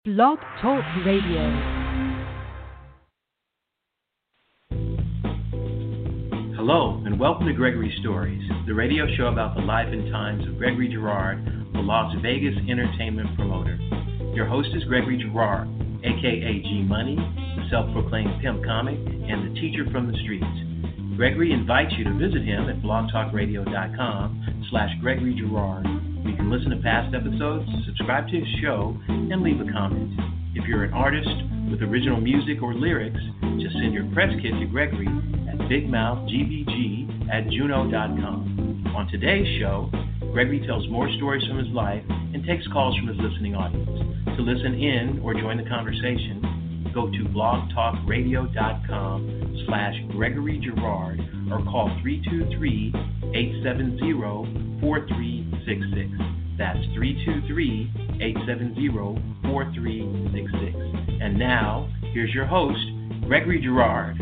Blog Talk Radio. Hello, and welcome to Gregory Stories, the radio show about the life and times of Gregory Girard, the Las Vegas entertainment promoter. Your host is Gregory Girard, a.k.a. G-Money, the self-proclaimed pimp comic, and the teacher from the streets. Gregory invites you to visit him at blogtalkradio.com/Gregory Girard. You can listen to past episodes, subscribe to his show, and leave a comment. If you're an artist with original music or lyrics, just send your press kit to Gregory at bigmouthgbg@juno.com. On today's show, Gregory tells more stories from his life and takes calls from his listening audience. To listen in or join the conversation, go to blogtalkradio.com/Gregory Girard or call 323-870-4366. That's 323-870-4366. And now, here's your host, Gregory Girard.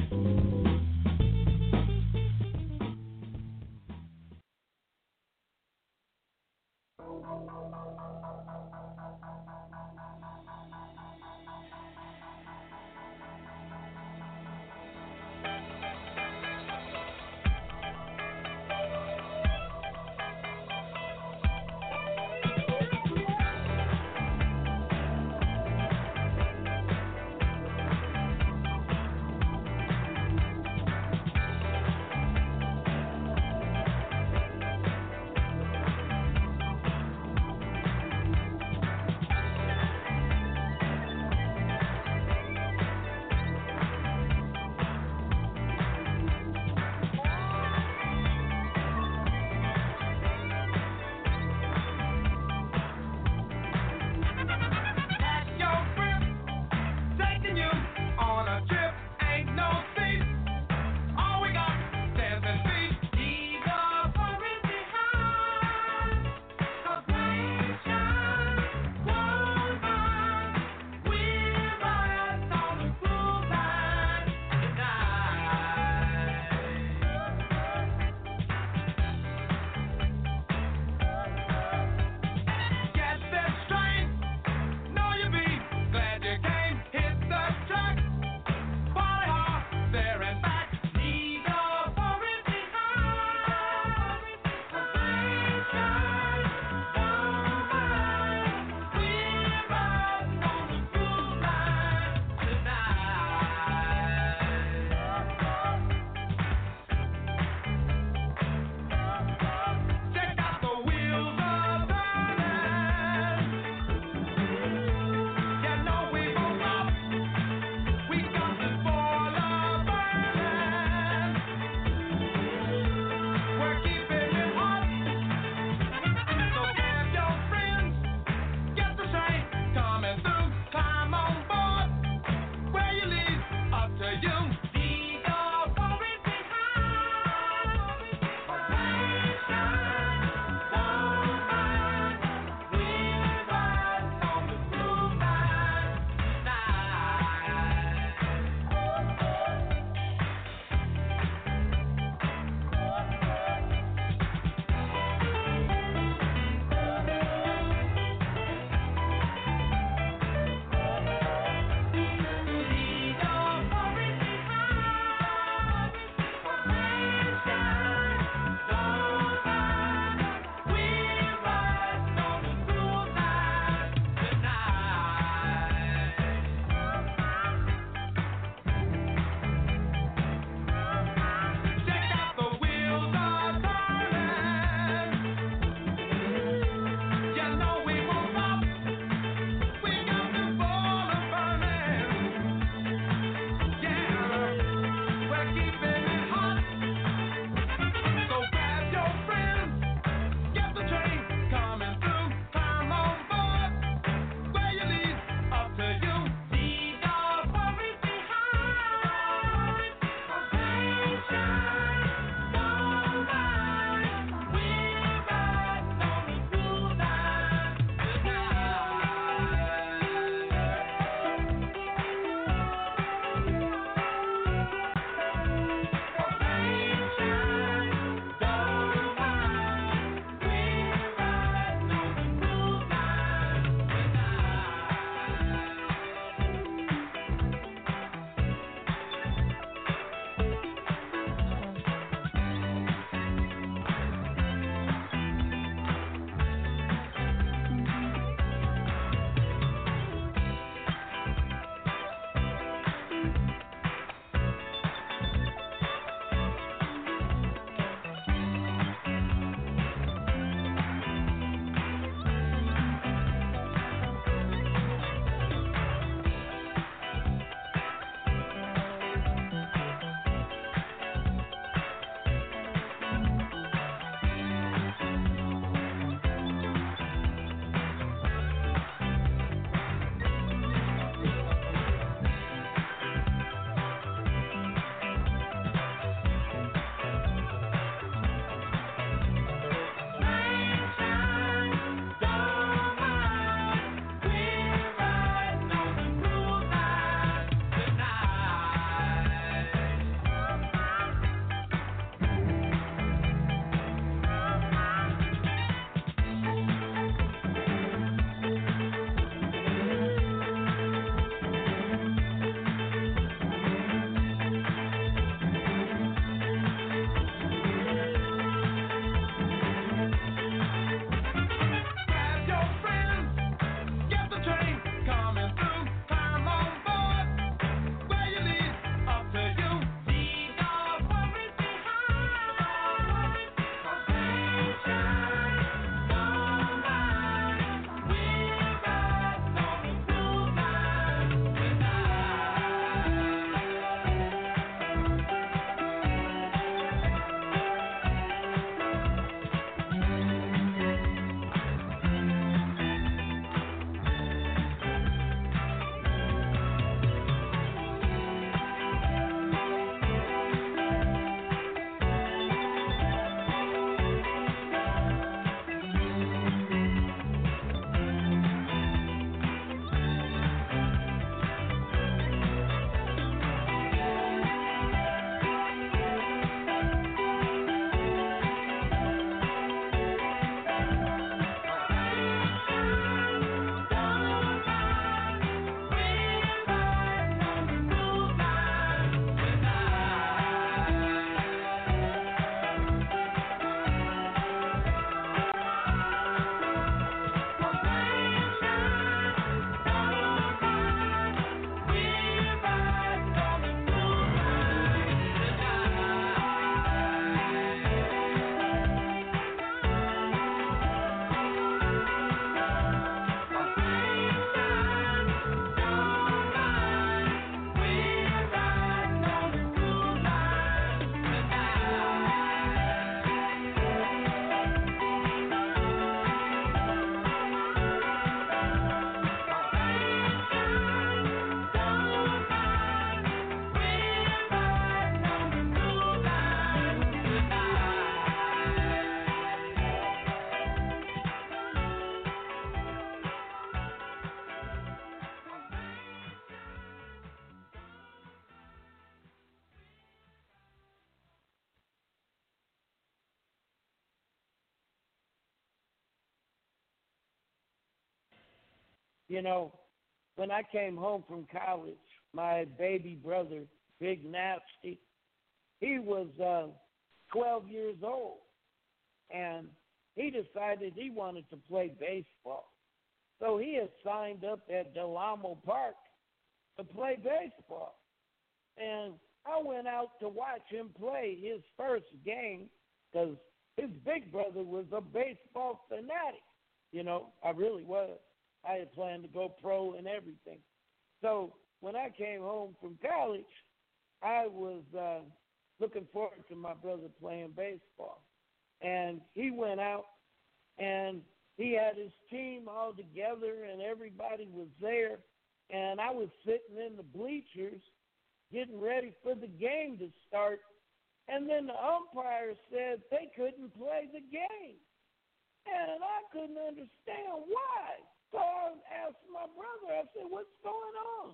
You know, when I came home from college, my baby brother, Big Nasty, he was 12 years old, and he decided he wanted to play baseball. So he had signed up at Del Amo Park to play baseball. And I went out to watch him play his first game because his big brother was a baseball fanatic. You know, I really was. I had planned to go pro and everything. So when I came home from college, I was looking forward to my brother playing baseball. And he went out, and he had his team all together, and everybody was there. And I was sitting in the bleachers getting ready for the game to start. And then the umpire said they couldn't play the game. And I couldn't understand why. So I asked my brother, I said, what's going on?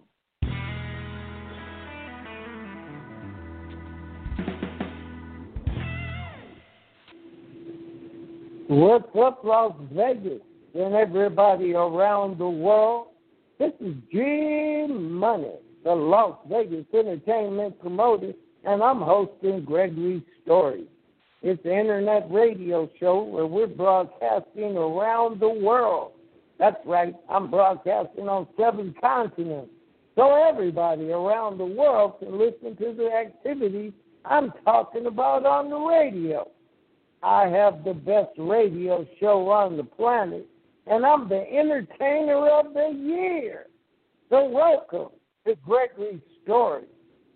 What's up, Las Vegas, and everybody around the world? This is G-Money, the Las Vegas entertainment promoter, and I'm hosting Gregory Stories. It's an internet radio show where we're broadcasting around the world. That's right, I'm broadcasting on 7 continents, so everybody around the world can listen to the activities I'm talking about on the radio. I have the best radio show on the planet, and I'm the entertainer of the year. So welcome to Gregory Stories.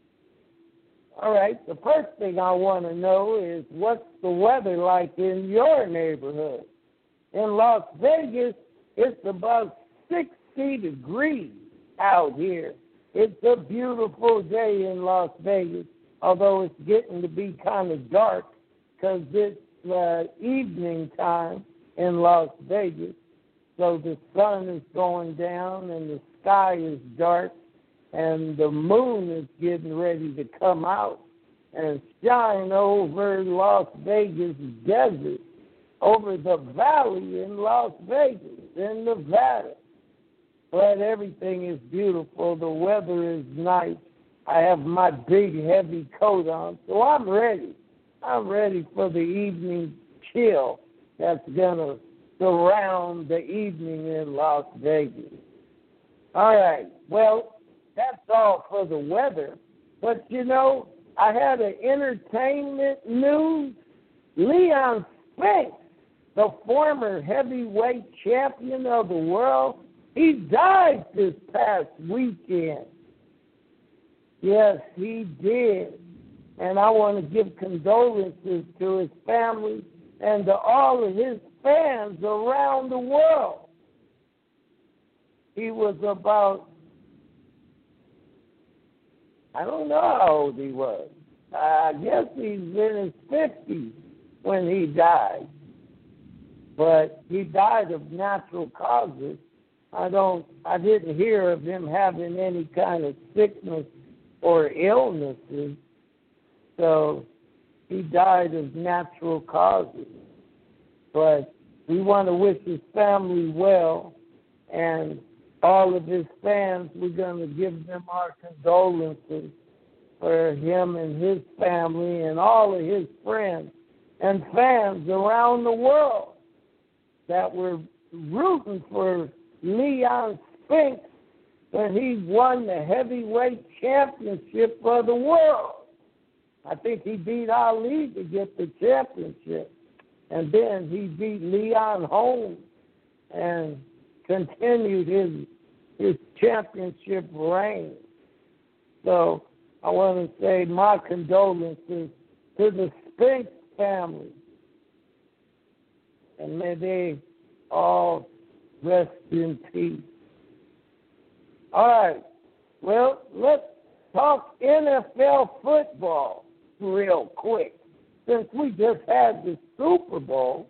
All right, the first thing I want to know is what's the weather like in your neighborhood? In Las Vegas, it's about 60 degrees out here. It's a beautiful day in Las Vegas, although it's getting to be kind of dark because it's evening time in Las Vegas. So the sun is going down and the sky is dark and the moon is getting ready to come out and shine over Las Vegas desert, over the valley in Las Vegas, in Nevada. But everything is beautiful. The weather is nice. I have my big, heavy coat on, so I'm ready. I'm ready for the evening chill that's going to surround the evening in Las Vegas. All right, well, that's all for the weather. But, you know, I had an entertainment news. Leon Spinks, the former heavyweight champion of the world, he died this past weekend. Yes, he did. And I want to give condolences to his family and to all of his fans around the world. He was about, I don't know how old he was. I guess he's in his 50s when he died. But he died of natural causes. I didn't hear of him having any kind of sickness or illnesses. So he died of natural causes. But we want to wish his family well, and all of his fans, we're going to give them our condolences for him and his family and all of his friends and fans around the world that were rooting for Leon Spinks when he won the heavyweight championship of the world. I think he beat Ali to get the championship. And then he beat Leon Holmes and continued his championship reign. So I want to say my condolences to the Spinks family. And may they all rest in peace. All right. Well, let's talk NFL football real quick. Since we just had the Super Bowl,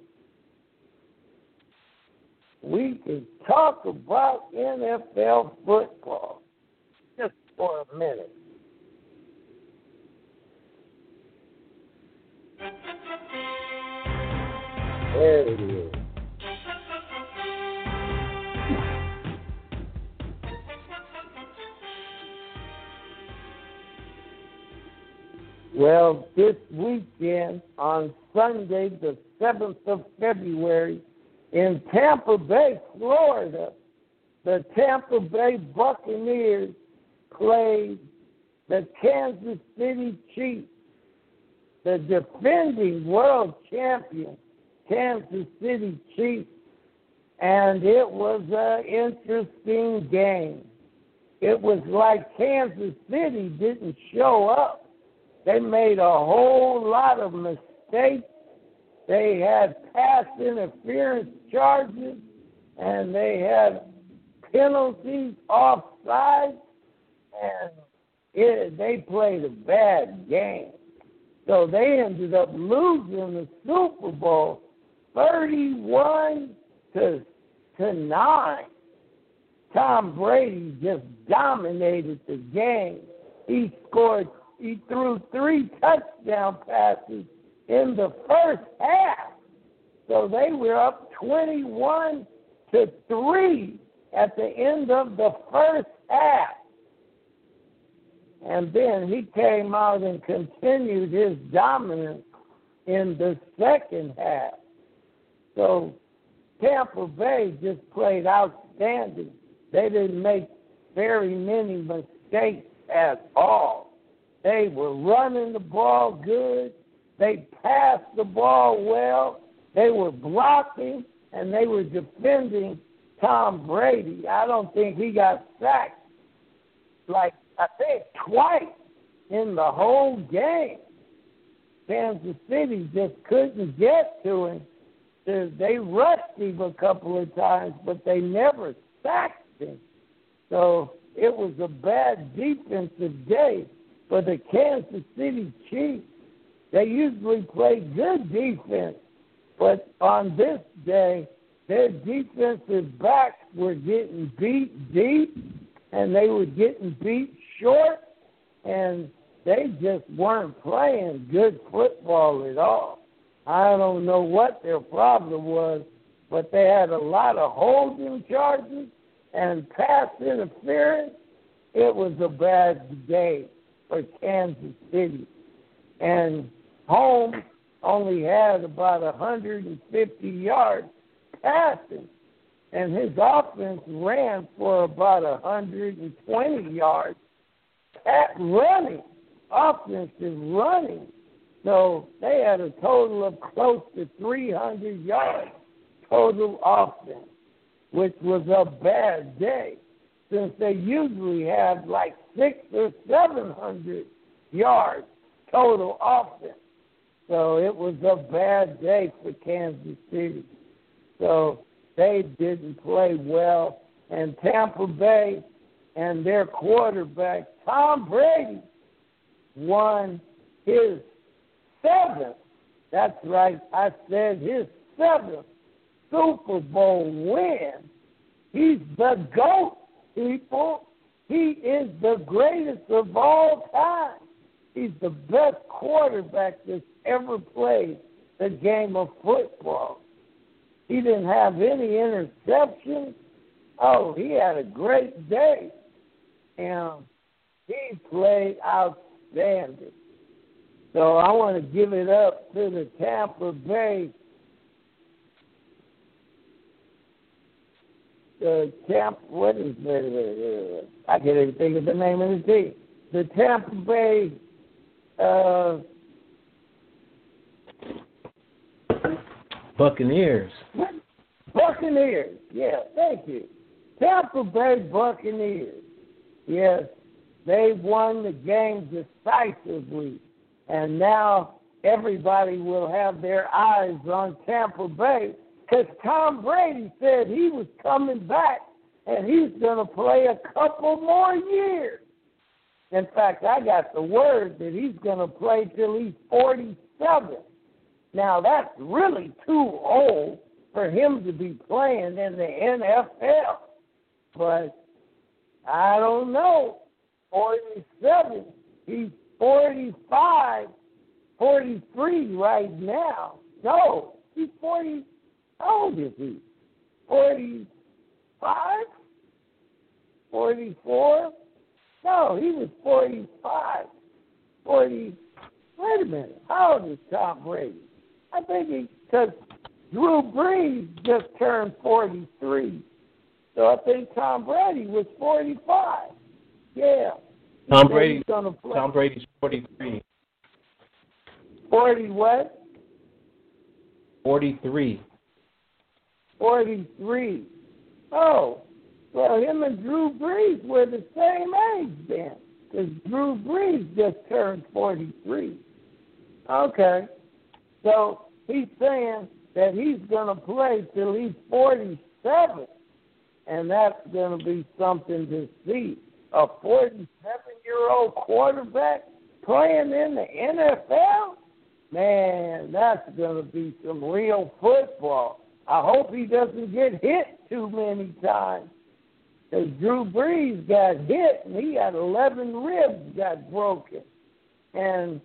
we can talk about NFL football just for a minute. There it is. Well, this weekend, on Sunday, the 7th of February, in Tampa Bay, Florida, the Tampa Bay Buccaneers played the Kansas City Chiefs, the defending world champion Kansas City Chiefs, and it was an interesting game. It was like Kansas City didn't show up. They made a whole lot of mistakes. They had pass interference charges, and they had penalties offside, and they played a bad game. So they ended up losing the Super Bowl 31-9. Tom Brady just dominated the game. He threw 3 touchdown passes in the first half. So they were up 21-3 at the end of the first half. And then he came out and continued his dominance in the second half. So Tampa Bay just played outstanding. They didn't make very many mistakes at all. They were running the ball good. They passed the ball well. They were blocking, and they were defending Tom Brady. I don't think he got sacked, I think twice in the whole game. Kansas City just couldn't get to him. They rushed him a couple of times, but they never sacked him. So it was a bad defensive day for the Kansas City Chiefs. They usually play good defense, but on this day, their defensive backs were getting beat deep, and they were getting beat short, and they just weren't playing good football at all. I don't know what their problem was, but they had a lot of holding charges and pass interference. It was a bad day for Kansas City. And Holmes only had about 150 yards passing, and his offense ran for about 120 yards at running, offensive running. So they had a total of close to 300 yards total offense, which was a bad day, since they usually have like 600 or 700 yards total offense. So it was a bad day for Kansas City. So they didn't play well. And Tampa Bay and their quarterback, Tom Brady, won his 7th, that's right, I said his 7th Super Bowl win. He's the GOAT, people. He is the greatest of all time. He's the best quarterback that's ever played the game of football. He didn't have any interceptions. Oh, he had a great day. And he played outstanding. So I want to give it up to the Tampa Bay. What is it? I can't even think of the name of the team. The Tampa Bay Buccaneers. Buccaneers. Yeah, thank you. Tampa Bay Buccaneers. Yes, they won the game decisively. And now everybody will have their eyes on Tampa Bay, because Tom Brady said he was coming back and he's going to play a couple more years. In fact, I got the word that he's going to play till he's 47. Now, that's really too old for him to be playing in the NFL. But I don't know. 47, he's 45, 43 right now. No, he's 40. How old is he? 45? 44? No, he was 45. 40. wait a minute, how old is Tom Brady? I think because Drew Brees just turned 43. So I think Tom Brady was 45. Yeah. Tom Brady's 43. 40 what? 43. 43. Oh, well, him and Drew Brees were the same age then, because Drew Brees just turned 43. Okay. So he's saying that he's going to play till he's 47, and that's going to be something to see. A 47-year-old quarterback playing in the NFL? Man, that's going to be some real football. I hope he doesn't get hit too many times. Because Drew Brees got hit, and he had 11 ribs got broken. And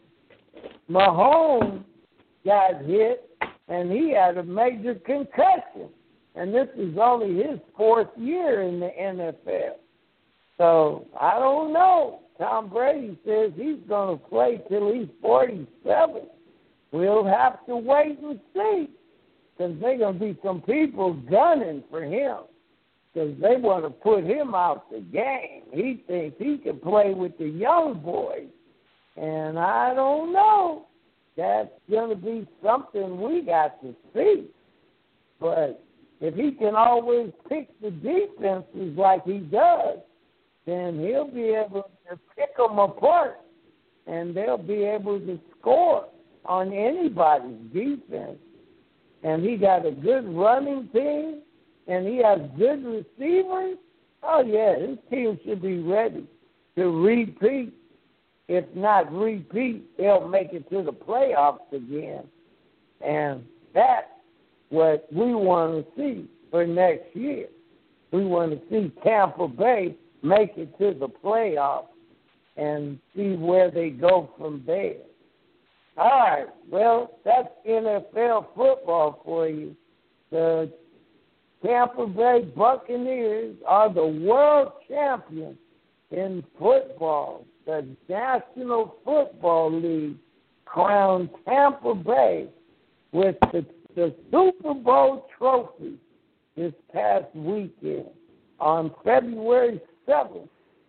Mahomes got hit, and he had a major concussion. And this is only his 4th year in the NFL. So, I don't know. Tom Brady says he's going to play till he's 47. We'll have to wait and see, because there are going to be some people gunning for him, because they want to put him out the game. He thinks he can play with the young boys, and I don't know. That's going to be something we got to see. But if he can always pick the defenses like he does, then he'll be able to pick them apart, and they'll be able to score on anybody's defense. And he got a good running team, and he has good receivers. Oh, yeah, his team should be ready to repeat. If not repeat, they'll make it to the playoffs again. And that's what we want to see for next year. We want to see Tampa Bay make it to the playoffs and see where they go from there. All right, well, that's NFL football for you. The Tampa Bay Buccaneers are the world champions in football. The National Football League crowned Tampa Bay with the Super Bowl trophy this past weekend. On February 7th,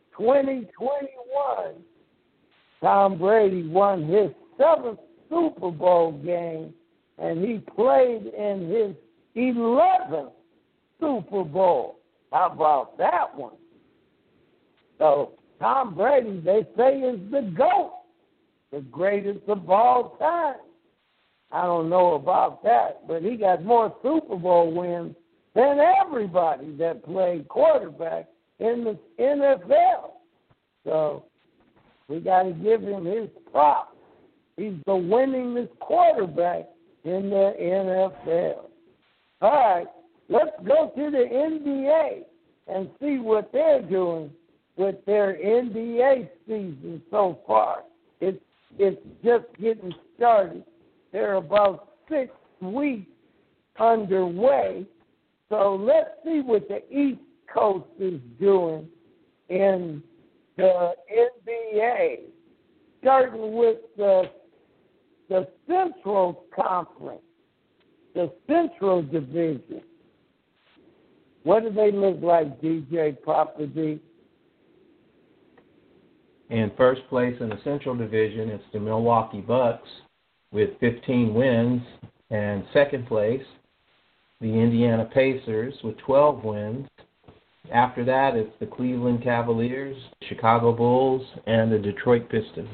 2021, Tom Brady won his 7th Super Bowl game, and he played in his 11th Super Bowl. How about that one? So Tom Brady, they say, is the GOAT, the greatest of all time. I don't know about that, but he got more Super Bowl wins than everybody that played quarterback in the NFL. So we got to give him his props. He's the winningest quarterback in the NFL. All right, let's go to the NBA and see what they're doing with their NBA season so far. It's just getting started. They're about 6 weeks underway. So let's see what the East Coast is doing in the NBA, starting with the Central Conference, the Central Division. What do they look like, DJ Papa D? In first place in the Central Division, it's the Milwaukee Bucks with 15 wins. And second place, the Indiana Pacers with 12 wins. After that, it's the Cleveland Cavaliers, Chicago Bulls, and the Detroit Pistons.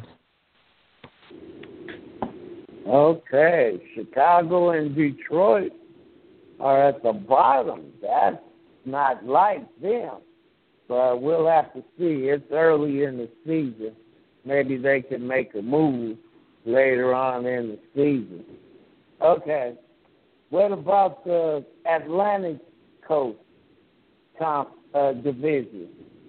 Okay, Chicago and Detroit are at the bottom. That's not like them. But we'll have to see. It's early in the season. Maybe they can make a move later on in the season. Okay. What about the Atlantic Coast division?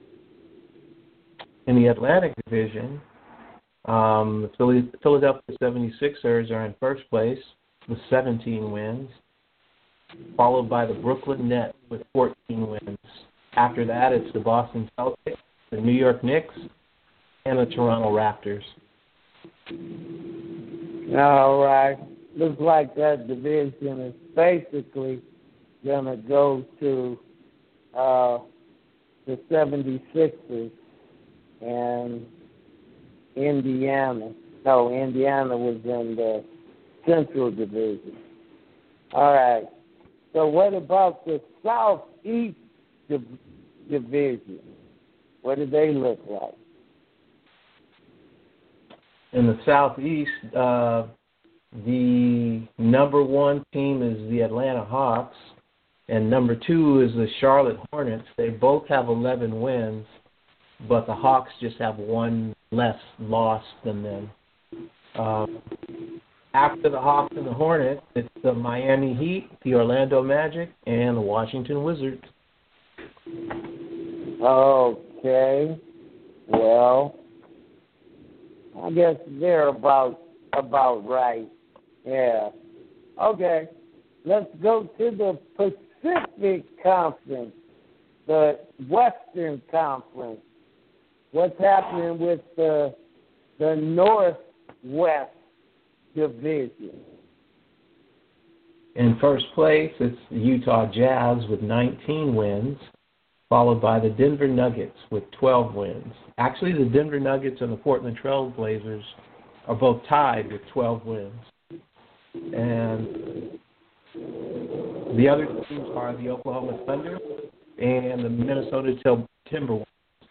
In the Atlantic Division, the Philadelphia 76ers are in first place with 17 wins, followed by the Brooklyn Nets with 14 wins. After that, it's the Boston Celtics, the New York Knicks, and the Toronto Raptors. All right. Looks like that division is basically going to go to the 76ers and Indiana. No, Indiana was in the Central Division. All right. So what about the Southeast Division? What do they look like? In the Southeast, the number one team is the Atlanta Hawks, and number two is the Charlotte Hornets. They both have 11 wins, but the Hawks just have one less loss than them. After the Hawks and the Hornets, it's the Miami Heat, the Orlando Magic, and the Washington Wizards. Okay. Well, I guess they're about right. Yeah. Okay. Let's go to the Pacific Conference, the Western Conference. What's happening with the Northwest Division? In first place, it's the Utah Jazz with 19 wins, followed by the Denver Nuggets with 12 wins. Actually, the Denver Nuggets and the Portland Trail Blazers are both tied with 12 wins. And the other teams are the Oklahoma Thunder and the Minnesota Timberwolves.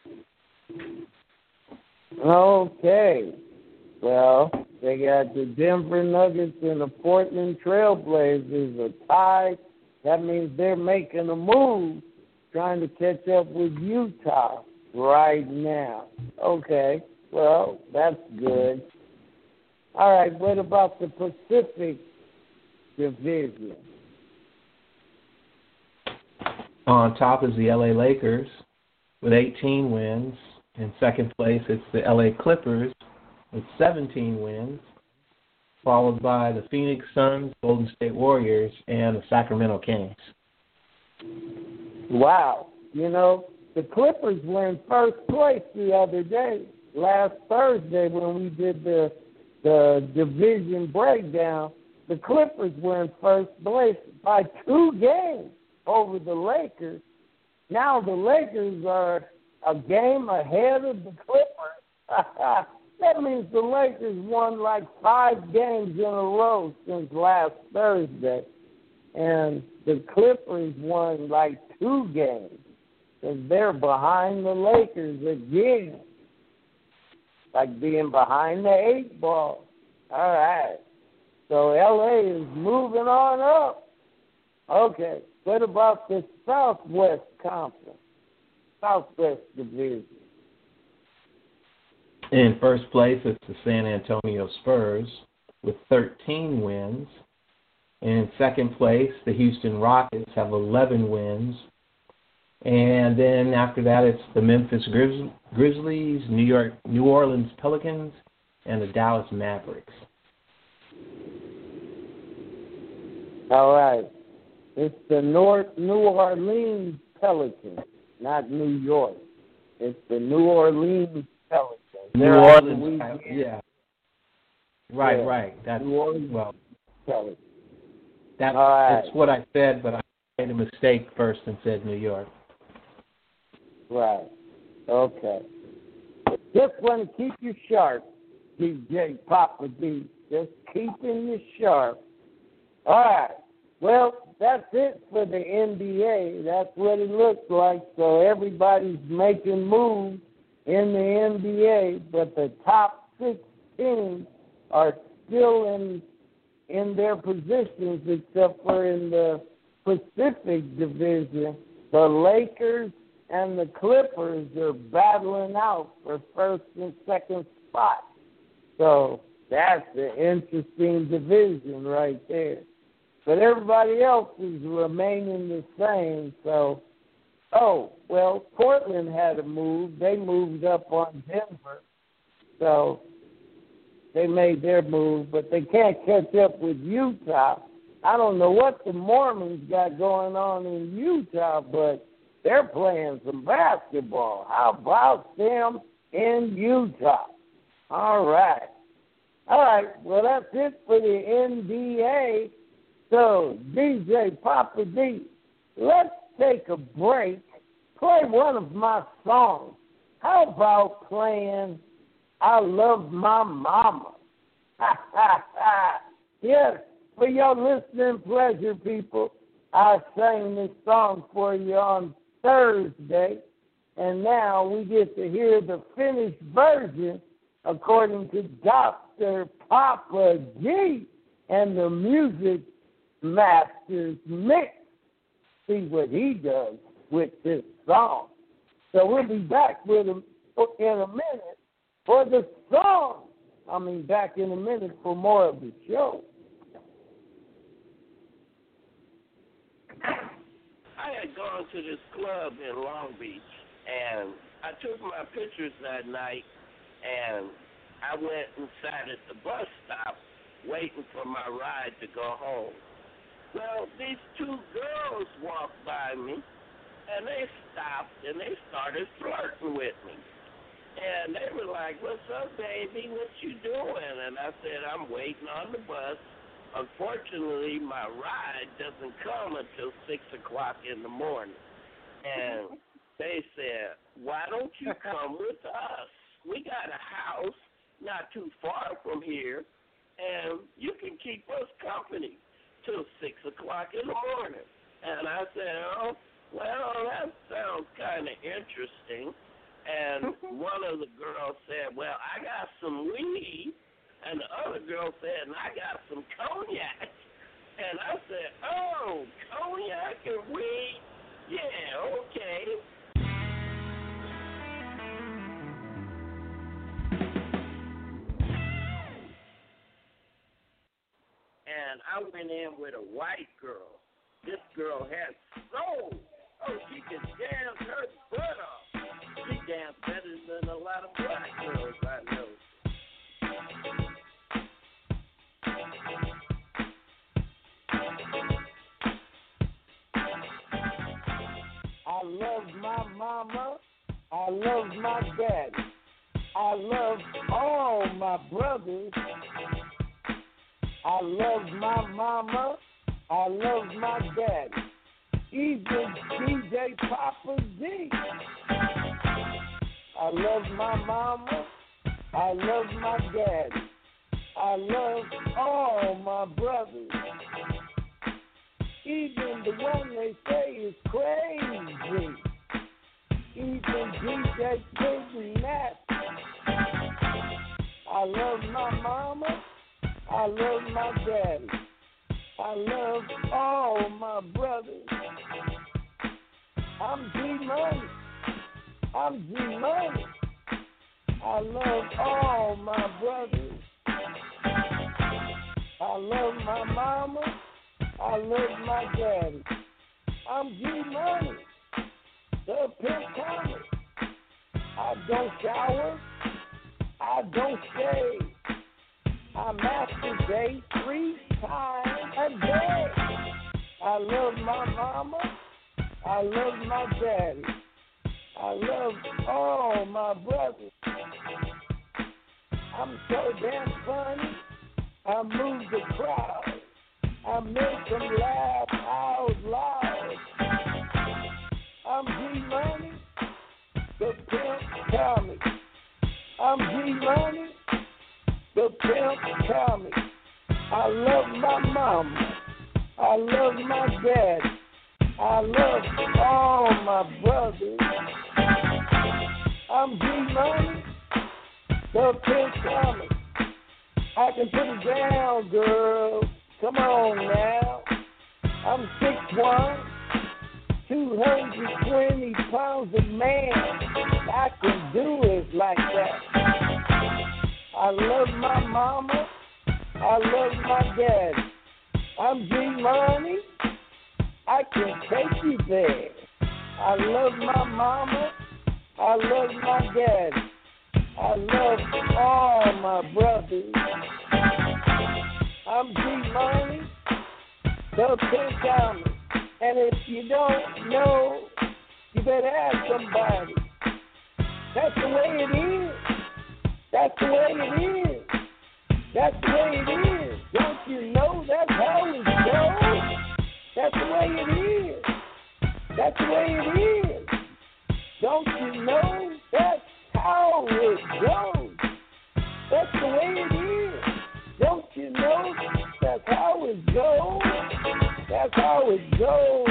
Okay. Well, they got the Denver Nuggets and the Portland Trail Blazers are tied. That means they're making a move, trying to catch up with Utah right now. Okay. Well, that's good. All right, what about the Pacific Division? On top is the LA Lakers with 18 wins. In second place, it's the LA Clippers with 17 wins, followed by the Phoenix Suns, Golden State Warriors, and the Sacramento Kings. Wow. You know, the Clippers were in first place the other day, last Thursday when we did the division breakdown. The Clippers were in first place by 2 games over the Lakers. Now the Lakers are a game ahead of the Clippers. That means the Lakers won like 5 games in a row since last Thursday. And the Clippers won like 2 games. Because they're behind the Lakers again. Like being behind the 8 ball. All right. So L.A. is moving on up. Okay. What about the Southwest Conference? Southwest Division. In first place, it's the San Antonio Spurs with 13 wins. In second place, the Houston Rockets have 11 wins. And then after that, it's the Memphis Grizzlies, New Orleans Pelicans, and the Dallas Mavericks. All right. It's the New Orleans Pelicans, not New York. It's the New Orleans Pelicans. New Orleans, yeah. Right. That's, New Orleans Pelicans. That's what I said, but I made a mistake first and said New York. Right. Okay. Just want to keep you sharp, DJ Papa D. Just keeping you sharp. All right. Well, that's it for the NBA. That's what it looks like. So everybody's making moves in the NBA, but the top 6 teams are still in their positions, except for in the Pacific Division. The Lakers and the Clippers are battling out for first and second spot. So that's an interesting division right there. But everybody else is remaining the same. So, Portland had a move. They moved up on Denver. So they made their move, but they can't catch up with Utah. I don't know what the Mormons got going on in Utah, but they're playing some basketball. How about them in Utah? All right. All right, well, that's it for the NBA. So, DJ Papa D, let's take a break. Play one of my songs. How about playing I Love My Mama? Yes, for your listening pleasure, people, I sang this song for you on Thursday, and now we get to hear the finished version according to Dr. Papa G and the Music Masters Mix. See what he does with this song. So we'll be back with him in a minute for the song. Back in a minute for more of the show. I had gone to this club in Long Beach, and I took my pictures that night, and I went inside at the bus stop waiting for my ride to go home. Well, these two girls walked by me, and they stopped, and they started flirting with me. And they were like, "What's up, baby? What you doing?" And I said, "I'm waiting on the bus. Unfortunately, my ride doesn't come until 6 o'clock in the morning." And they said, "Why don't you come with us? We got a house not too far from here, and you can keep us company till 6 o'clock in the morning." And I said, "Oh, well, that sounds kind of interesting." And one of the girls said, "Well, I got some weed." And the other girl said, "And I got some cognac." And I said, "Oh, cognac and weed? Yeah, okay." And I went in with a white girl. This girl had soul. Oh, she could dance her butt off. She danced better than a lot of black girls I know. I love my mama. I love my daddy. I love all my brothers. I love my mama. I love my daddy. Even DJ Papa D. I love my mama. I love my daddy. I love all my brothers. Even the one they say is crazy. Even DJ Big Nat. I love my mama. I love my daddy. I love all my brothers. I'm G-Money. I'm G-Money. I love all my brothers. I love my mama. I love my daddy. I'm G-Money. The Pimp Comic. I don't shower. I don't shave. I masturbate 3 times a day. I love my mama. I love my daddy. I love all my brothers. I'm so damn funny. I move the crowd. I make them laugh out loud. I'm G-Money, the Pimp Comic. I'm G-Money, the Pimp Comic. I love my mama. I love my daddy. I love all my brothers. I'm G-Money, the Pimp Comic. I can put it down, girl. Come on now. I'm 6'1", 220 pounds of man. I can do it like that. I love my mama. I love my daddy. I'm G-Money. I can take you there. I love my mama. I love my daddy. I love all my brothers. I'm G-Money, the Pimp Comic. And if you don't know, you better ask somebody. That's the way it is. That's the way it is. That's the way it is. Don't you know that's how it goes? That's the way it is. That's the way it is. Don't you know that's how it goes? That's the way it is. Don't you know that's how it goes? That's how it goes.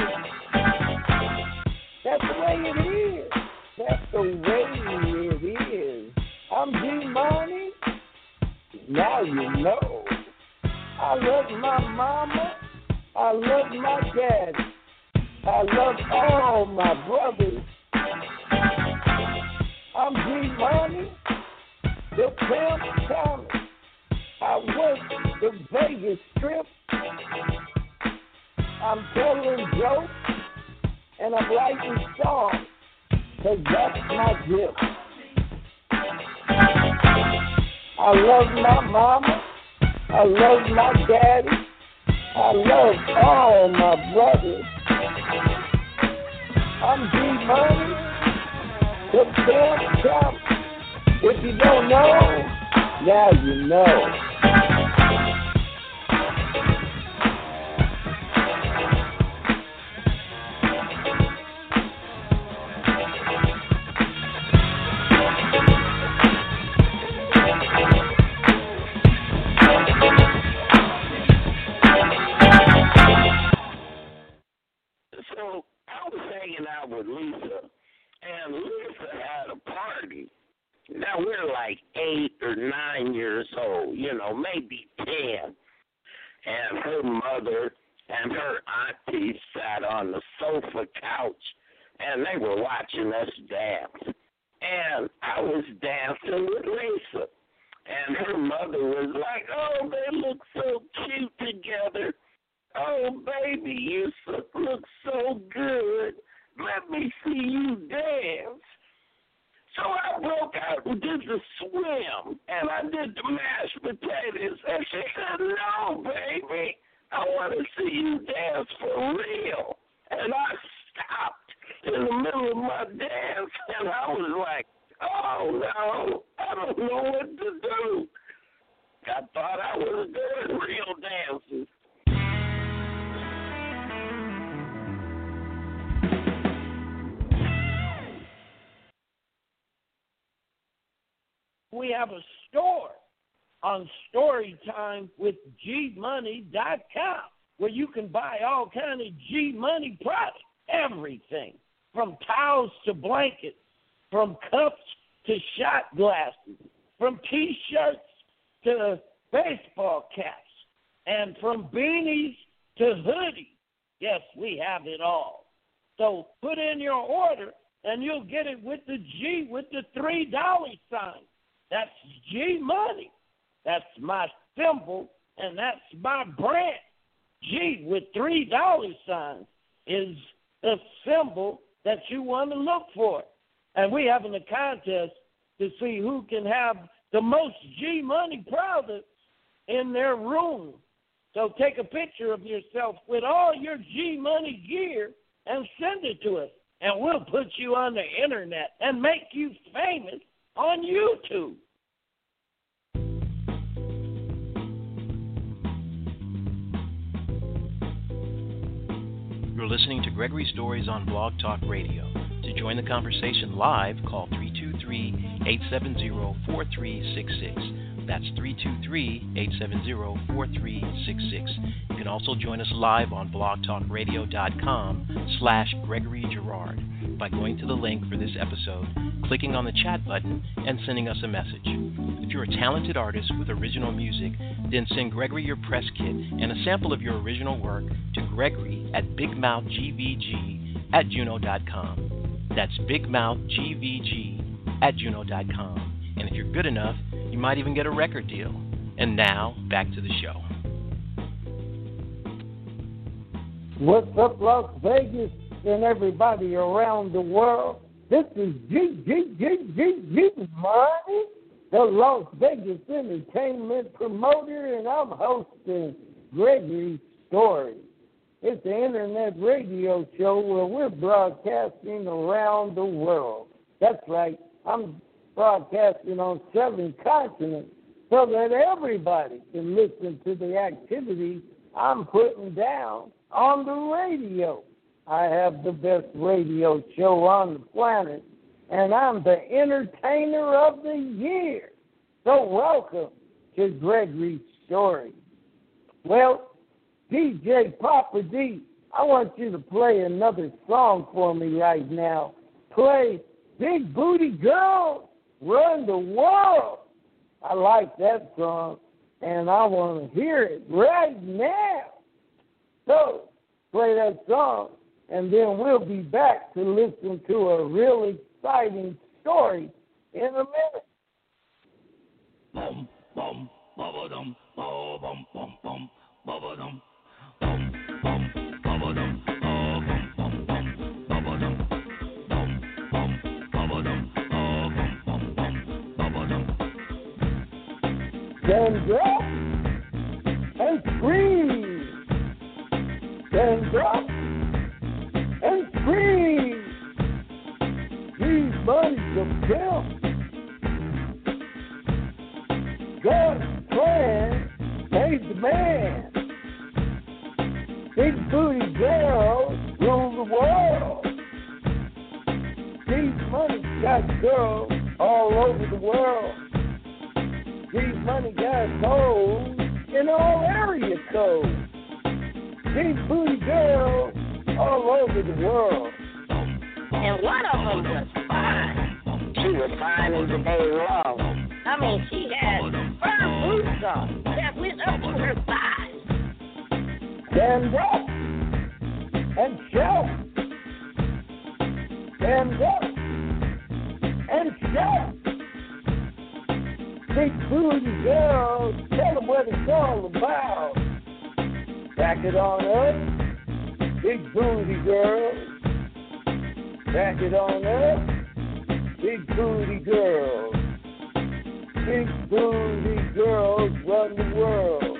That's the way it is. That's the way it is. I'm G-Money. Now you know. I love my mama. I love my daddy. I love all my brothers. I'm G-Money, the Pimp Thomas. I work the Vegas Strip. I'm telling jokes and I'm writing songs, 'cause that's my gift. I love my mama. I love my daddy. I love all my brothers. I'm G-Money, the Pimp Thomas. If you don't know, now you know. So I was hanging out with Lisa, and Lisa had a party. Now we're like 8 or 9 years old, maybe 10. And her mother and her auntie sat on the sofa couch, and they were watching us dance. And I was dancing with Lisa. And her mother was like, oh, they look so cute together. Oh, baby, you look so good. Let me see you dance. So I broke out and did the swim, and I did the mashed potatoes. And she said, no, baby, I want to see you dance for real. And I stopped in the middle of my dance, and I was like, oh, no, I don't know what to do. I thought I was doing real dances. We have a store on StoryTimeWithGMoney.com where you can buy all kind of G-Money products, everything, from towels to blankets, from cups to shot glasses, from T-shirts to baseball caps, and from beanies to hoodies. Yes, we have it all. So put in your order, and you'll get it with the G with the $3 sign. That's G-Money. That's my symbol, and that's my brand. G with $3 signs is the symbol that you want to look for. And we're having a contest to see who can have the most G-Money products in their room. So take a picture of yourself with all your G-Money gear and send it to us, and we'll put you on the internet and make you famous on YouTube. You're listening to Gregory Stories on Blog Talk Radio. To join the conversation live, call 323-870-4366. That's 323-870-4366. You can also join us live on blogtalkradio.com/Gregory Girard by going to the link for this episode, clicking on the chat button, and sending us a message. If you're a talented artist with original music, then send Gregory your press kit and a sample of your original work to Gregory@bigmouthgvg@juno.com. That's bigmouthgvg@juno.com. And if you're good enough, you might even get a record deal. And now, back to the show. What's up, Las Vegas and everybody around the world? This is G-Money, the Las Vegas entertainment promoter, and I'm hosting Gregory Stories. It's an internet radio show where we're broadcasting around the world. That's right. I'm broadcasting on 7 continents so that everybody can listen to the activities I'm putting down on the radio. I have the best radio show on the planet, and I'm the entertainer of the year. So welcome to Gregory's Story. Well, DJ Papa D, I want you to play another song for me right now. Play Big Booty Girl, Run the World. I like that song, and I want to hear it right now. So, play that song, and then we'll be back to listen to a really exciting story in a minute. Bum, bum, ba-ba-dum, ba-bum, bum, bum, ba-ba-dum, bum, bum, ba-ba-dum, ba-bum, bum, bum, ba-ba-dum, bum, bum, ba-ba-dum, ba-bum, bum, bum, ba-ba-dum. Stand up and scream. Stand up and scream. These bunnies of pimps. God's plan made the man. Big booty girls rule the world. These money got girls all over the world. These money got hoes in all area codes. These booty girls all over the world. And one of them was fine. She was fine as the day long. I mean, she had firm boots on that went up to her thighs. Stand up and shout. Stand up and shout. Big booty girls, tell them what it's all about. Back it on up, big booty girls. Back it on up, big booty girls. Big booty girls run the world.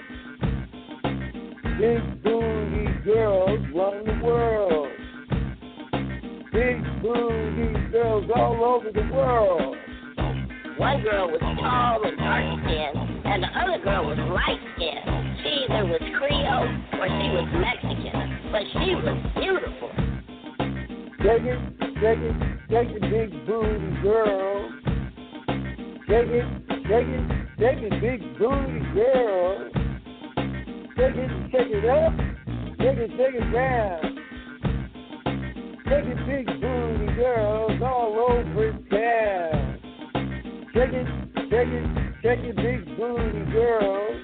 Big booty girls run the world. Big booty girls all over the world. One girl was tall and dark-skinned, and the other girl was light-skinned. She either was Creole or she was Mexican, but she was beautiful. Shake it, big booty girl. Shake it, big booty girl. Shake it up, shake it down. Shake it, big booty girls all over town. Shake it, big booty girls.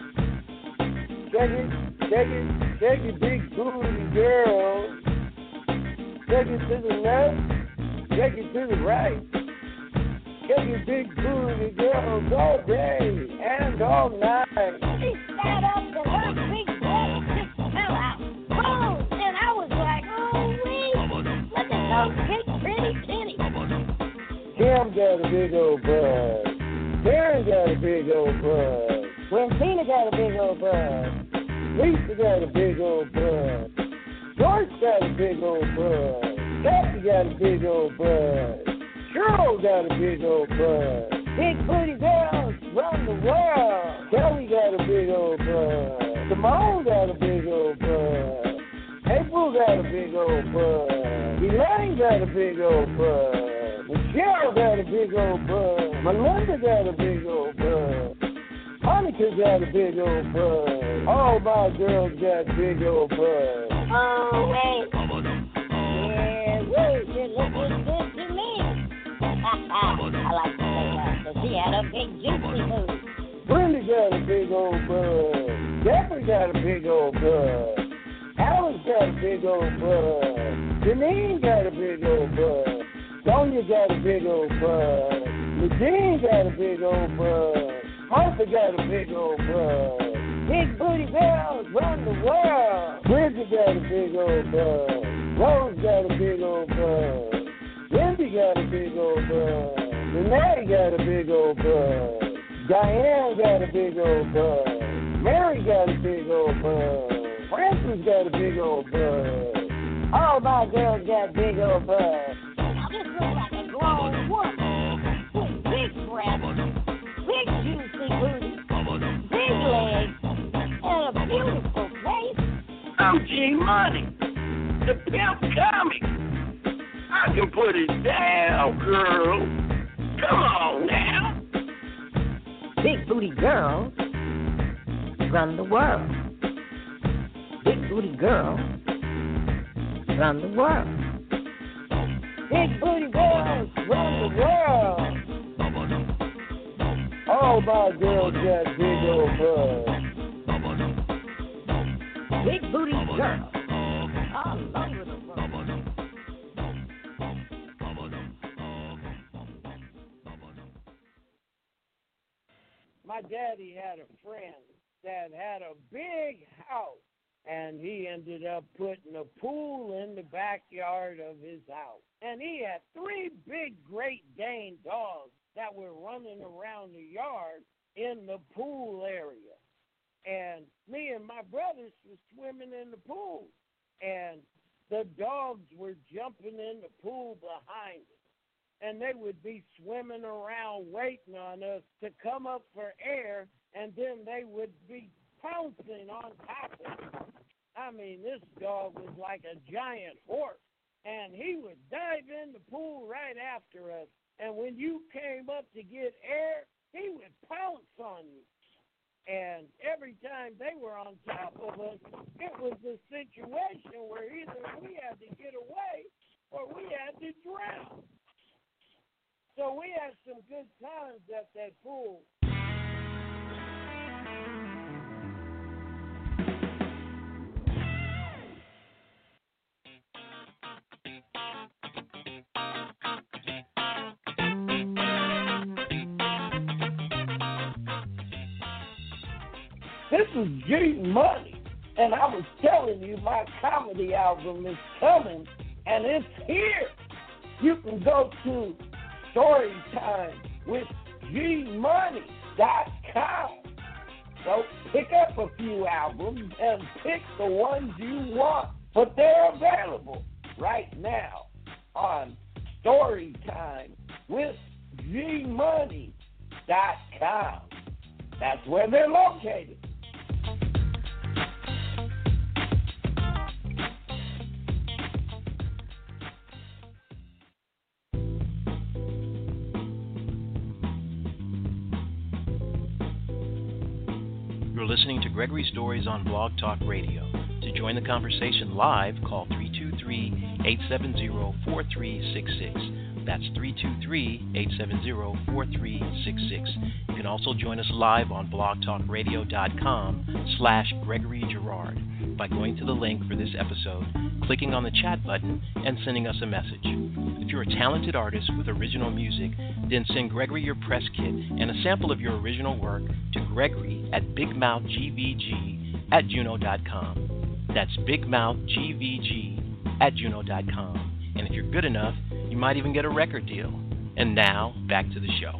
Shake it, big booty girls. Shake it to the left, shake it to the right. Shake it, big booty girls all day and all night. She sat up and her big breast just fell out. Boom! And I was like, oh, wait, look at those big pretty titties. Kim got a big old butt. Karen got a big old butt. Quintina got a big old butt. Lisa got a big old butt. George got a big old butt. Kathy got a big old butt. Cheryl got a big old butt. Big booty girls run the world. Kelly got a big old butt. Simone got a big old butt. April got a big old butt. Elaine got a big old butt. Michelle got a big old butt. Melinda got a big old butt. Monica got a big old butt. All my girls got big old butts. Oh, wait. Yeah, wait. It looks good to me. I like to say that, because she had a big juicy booty. Brenda got a big old butt. Jeffrey got a big old butt. Alice got a big old butt. Janine got a big old butt. Sonia got a big old butt. Nadine got a big old butt. Martha got a big old butt. Big booty girls run the world. Bridget got a big old butt. Rose got a big old butt. Wendy got a big old butt. Renee got a big old butt. Diane got a big old butt. Mary got a big old butt. Francis got a big old butt. All my girls got big old butts. Now this looks like a grown woman with big breasts, big juicy booty, G-Money, the pimp comic. I can put it down, girl. Come on now. Big booty girls run the world. Big booty girls run the world. Big booty girls run the world. All my girls got big old butts. Big booty girls all over the world. My daddy had a friend that had a big house, and he ended up putting a pool in the backyard of his house. And he had 3 big Great Dane dogs that were running around the yard in the pool area. And me and my brothers were swimming in the pool, and the dogs were jumping in the pool behind us. And they would be swimming around waiting on us to come up for air, and then they would be pouncing on top of us. I mean, this dog was like a giant horse, and he would dive in the pool right after us. And when you came up to get air, he would pounce on you. And every time they were on top of us, it was a situation where either we had to get away or we had to drown. So we had some good times at that pool. This is G-Money, and I was telling you my comedy album is coming, and it's here. You can go to StorytimeWithGMoney.com. So pick up a few albums and pick the ones you want, but they're available right now on StorytimeWithGMoney.com. That's where they're located. You're listening to Gregory Stories on Blog Talk Radio. To join the conversation live, call 323-870-4366. That's 323-870-4366. You can also join us live on blogtalkradio.com/Gregory Girard by going to the link for this episode, clicking on the chat button, and sending us a message. If you're a talented artist with original music, then send Gregory your press kit and a sample of your original work to Gregory at bigmouthgvg@juno.com. That's bigmouthgvg@juno.com. And if you're good enough, you might even get a record deal. And now, back to the show.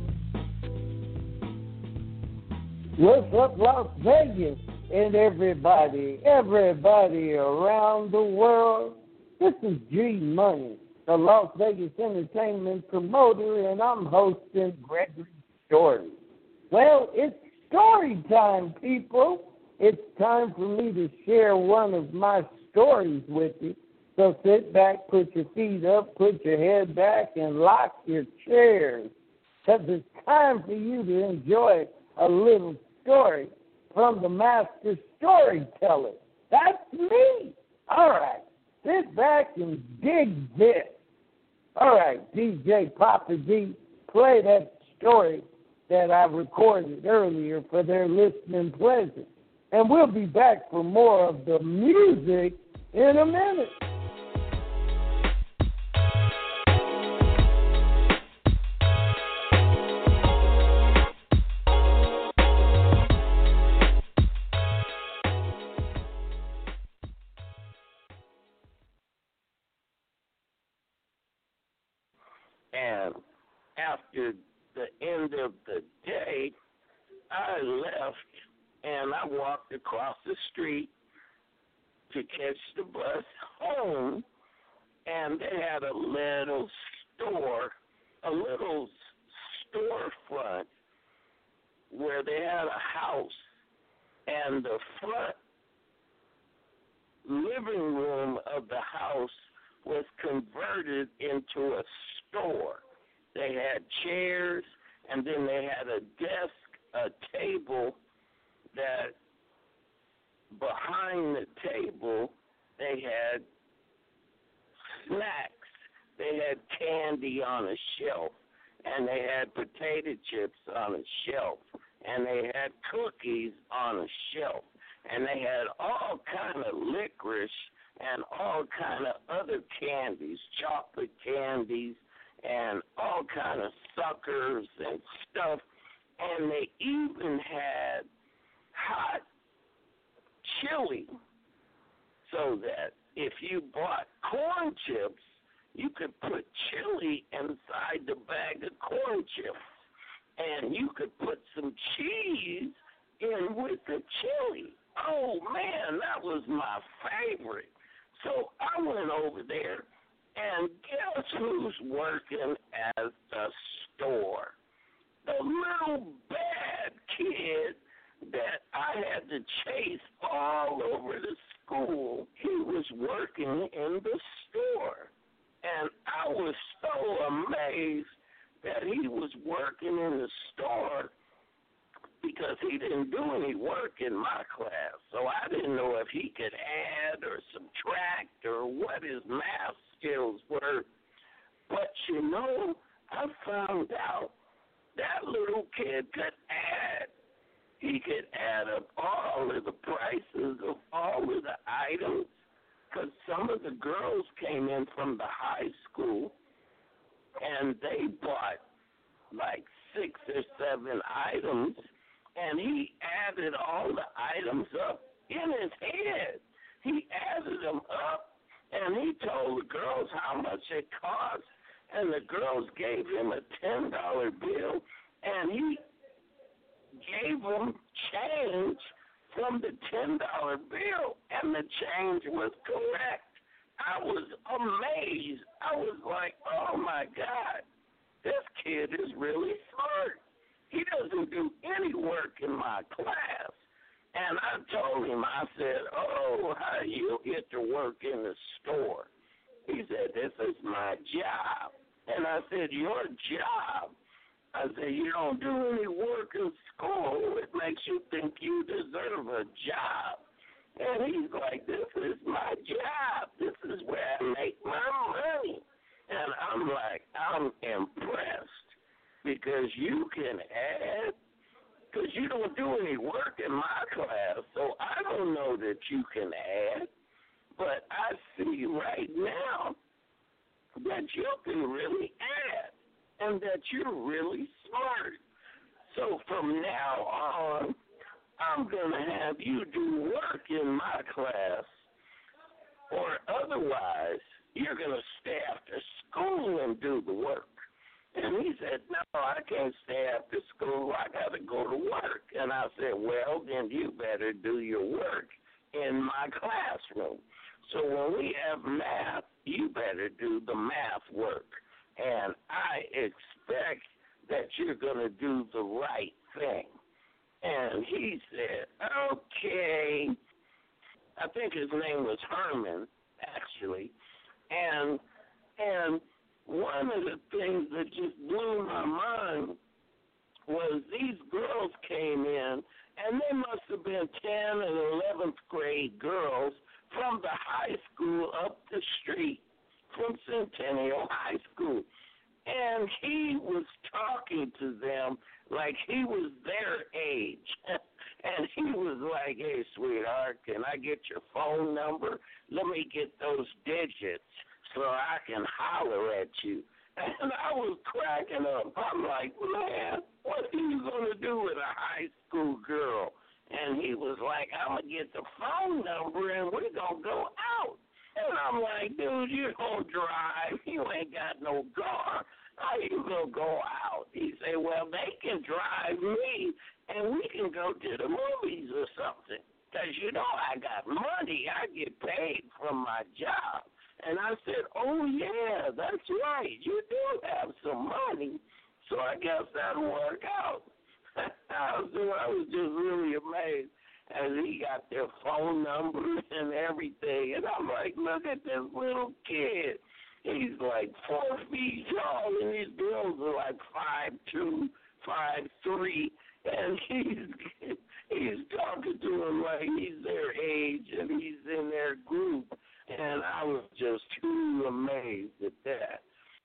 What's up, Las Vegas, and everybody around the world? This is G-Money, the Las Vegas entertainment promoter, and I'm hosting Gregory Stories. Well, it's story time, people. It's time for me to share one of my stories with you. So sit back, put your feet up, put your head back, and lock your chairs, because it's time for you to enjoy a little story from the master storyteller. That's me. All right, sit back and dig this. All right, DJ Papa D, play that story that I recorded earlier for their listening pleasure. And we'll be back for more of the music in a minute. And after the end of the day, I left and I walked across the street to catch the bus home, and they had a little storefront where they had a house, and the front living room of the house was converted into a store. They had chairs, and then they had a desk, a table, that behind the table they had snacks. They had candy on a shelf, and they had potato chips on a shelf, and they had cookies on a shelf, and they had all kind of licorice and all kind of other candies, chocolate candies, and all kind of suckers and stuff, and they even had hot chili, so that if you bought corn chips, you could put chili inside the bag of corn chips, and you could put some cheese in with the chili. Oh, man, that was my favorite. So I went over there, and guess who's working at the store? The little bad kid that I had to chase all over the school. He was working in the store. And I was so amazed that he was working in the store because he didn't do any work in my class. So I didn't know if he could add or subtract or what his math skills were. But, you know, I found out that little kid could add. He could add up all of the prices of all of the items, because some of the girls came in from the high school, and they bought like 6 or 7 items, and he added all the items up in his head. He added them up, and he told the girls how much it cost, and the girls gave him a $10 bill, and he gave them change from the $10 bill, and the change was correct. I was amazed. I was like, oh, my God, this kid is really smart. He doesn't do any work in my class. And I told him, I said, oh, how do you get to work in the store? He said, this is my job. And I said, your job? I said, you don't do any work in school. It makes you think you deserve a job. And he's like, this is my job. This is where I make my money. And I'm like, I'm impressed because you can add, because you don't do any work in my class, so I don't know that you can add. But I see right now that you can really add and that you're really smart. So from now on, I'm going to have you do work in my class, or otherwise you're going to stay after school and do the work. And he said, no, I can't stay after school. I got to go to work. And I said, well, then you better do your work in my classroom. So when we have math, you better do the math work. And I expect that you're going to do the right thing. And he said, okay. I think his name was Herman, actually. And one of the things that just blew my mind was these girls came in, and they must have been 10 and 11th grade girls from the high school up the street, from Centennial High School. And he was talking to them like he was their age. And he was like, hey, sweetheart, can I get your phone number? Let me get those digits so I can holler at you. And I was cracking up. I'm like, man, what are you going to do with a high school girl? And he was like, I'm going to get the phone number and we're going to go out. And I'm like, dude, you don't drive. You ain't got no car. How you going to go out? He said, well, they can drive me and we can go to the movies or something. Because, you know, I got money. I get paid from my job. And I said, oh, yeah, that's right. You do have some money, so I guess that'll work out. I was just really amazed. and he got their phone numbers and everything. And I'm like, look at this little kid. He's like 4 feet tall, and these girls are like 5'2", 5'3", and he's talking to them like he's their age and he's in their group. And I was just truly amazed at that.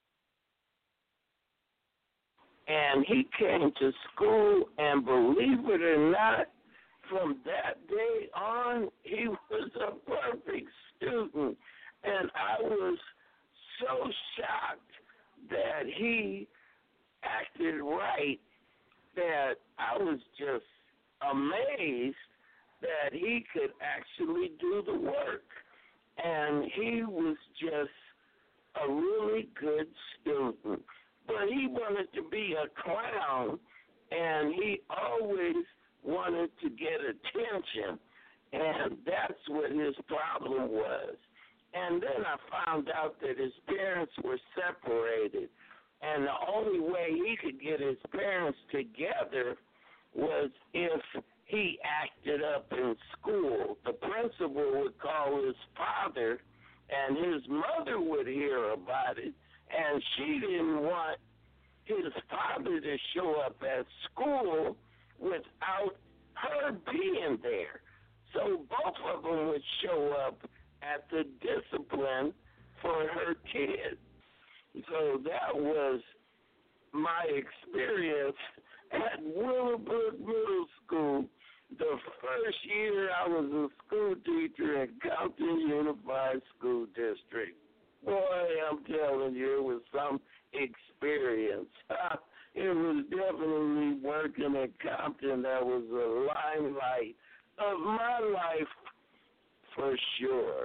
And he came to school, and believe it or not, from that day on, he was a perfect student. And I was so shocked that he acted right that I was just amazed that he could actually do the work. And he was just a really good student. But he wanted to be a clown, and he always wanted to get attention, and that's what his problem was. And then I found out that his parents were separated, and the only way he could get his parents together was if he acted up in school. The principal would call his father, and his mother would hear about it, and she didn't want his father to show up at school without her being there. So both of them would show up at the discipline for her kid. So that was my experience at Willowbrook Middle School. The first year I was a school teacher at Compton Unified School District. Boy, I'm telling you, it was some experience. It was definitely working at Compton that was the limelight of my life for sure.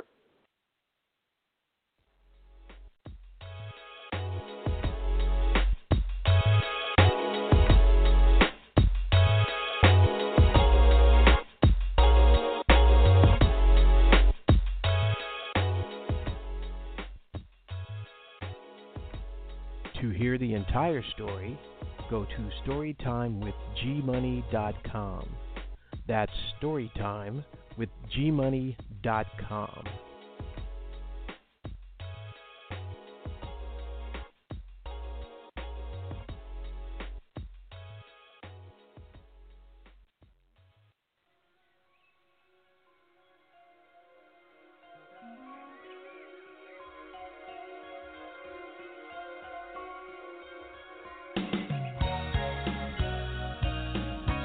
To hear the entire story, go to storytimewithgmoney.com. That's storytimewithgmoney.com.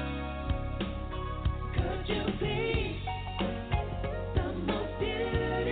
Could you be the most beautiful?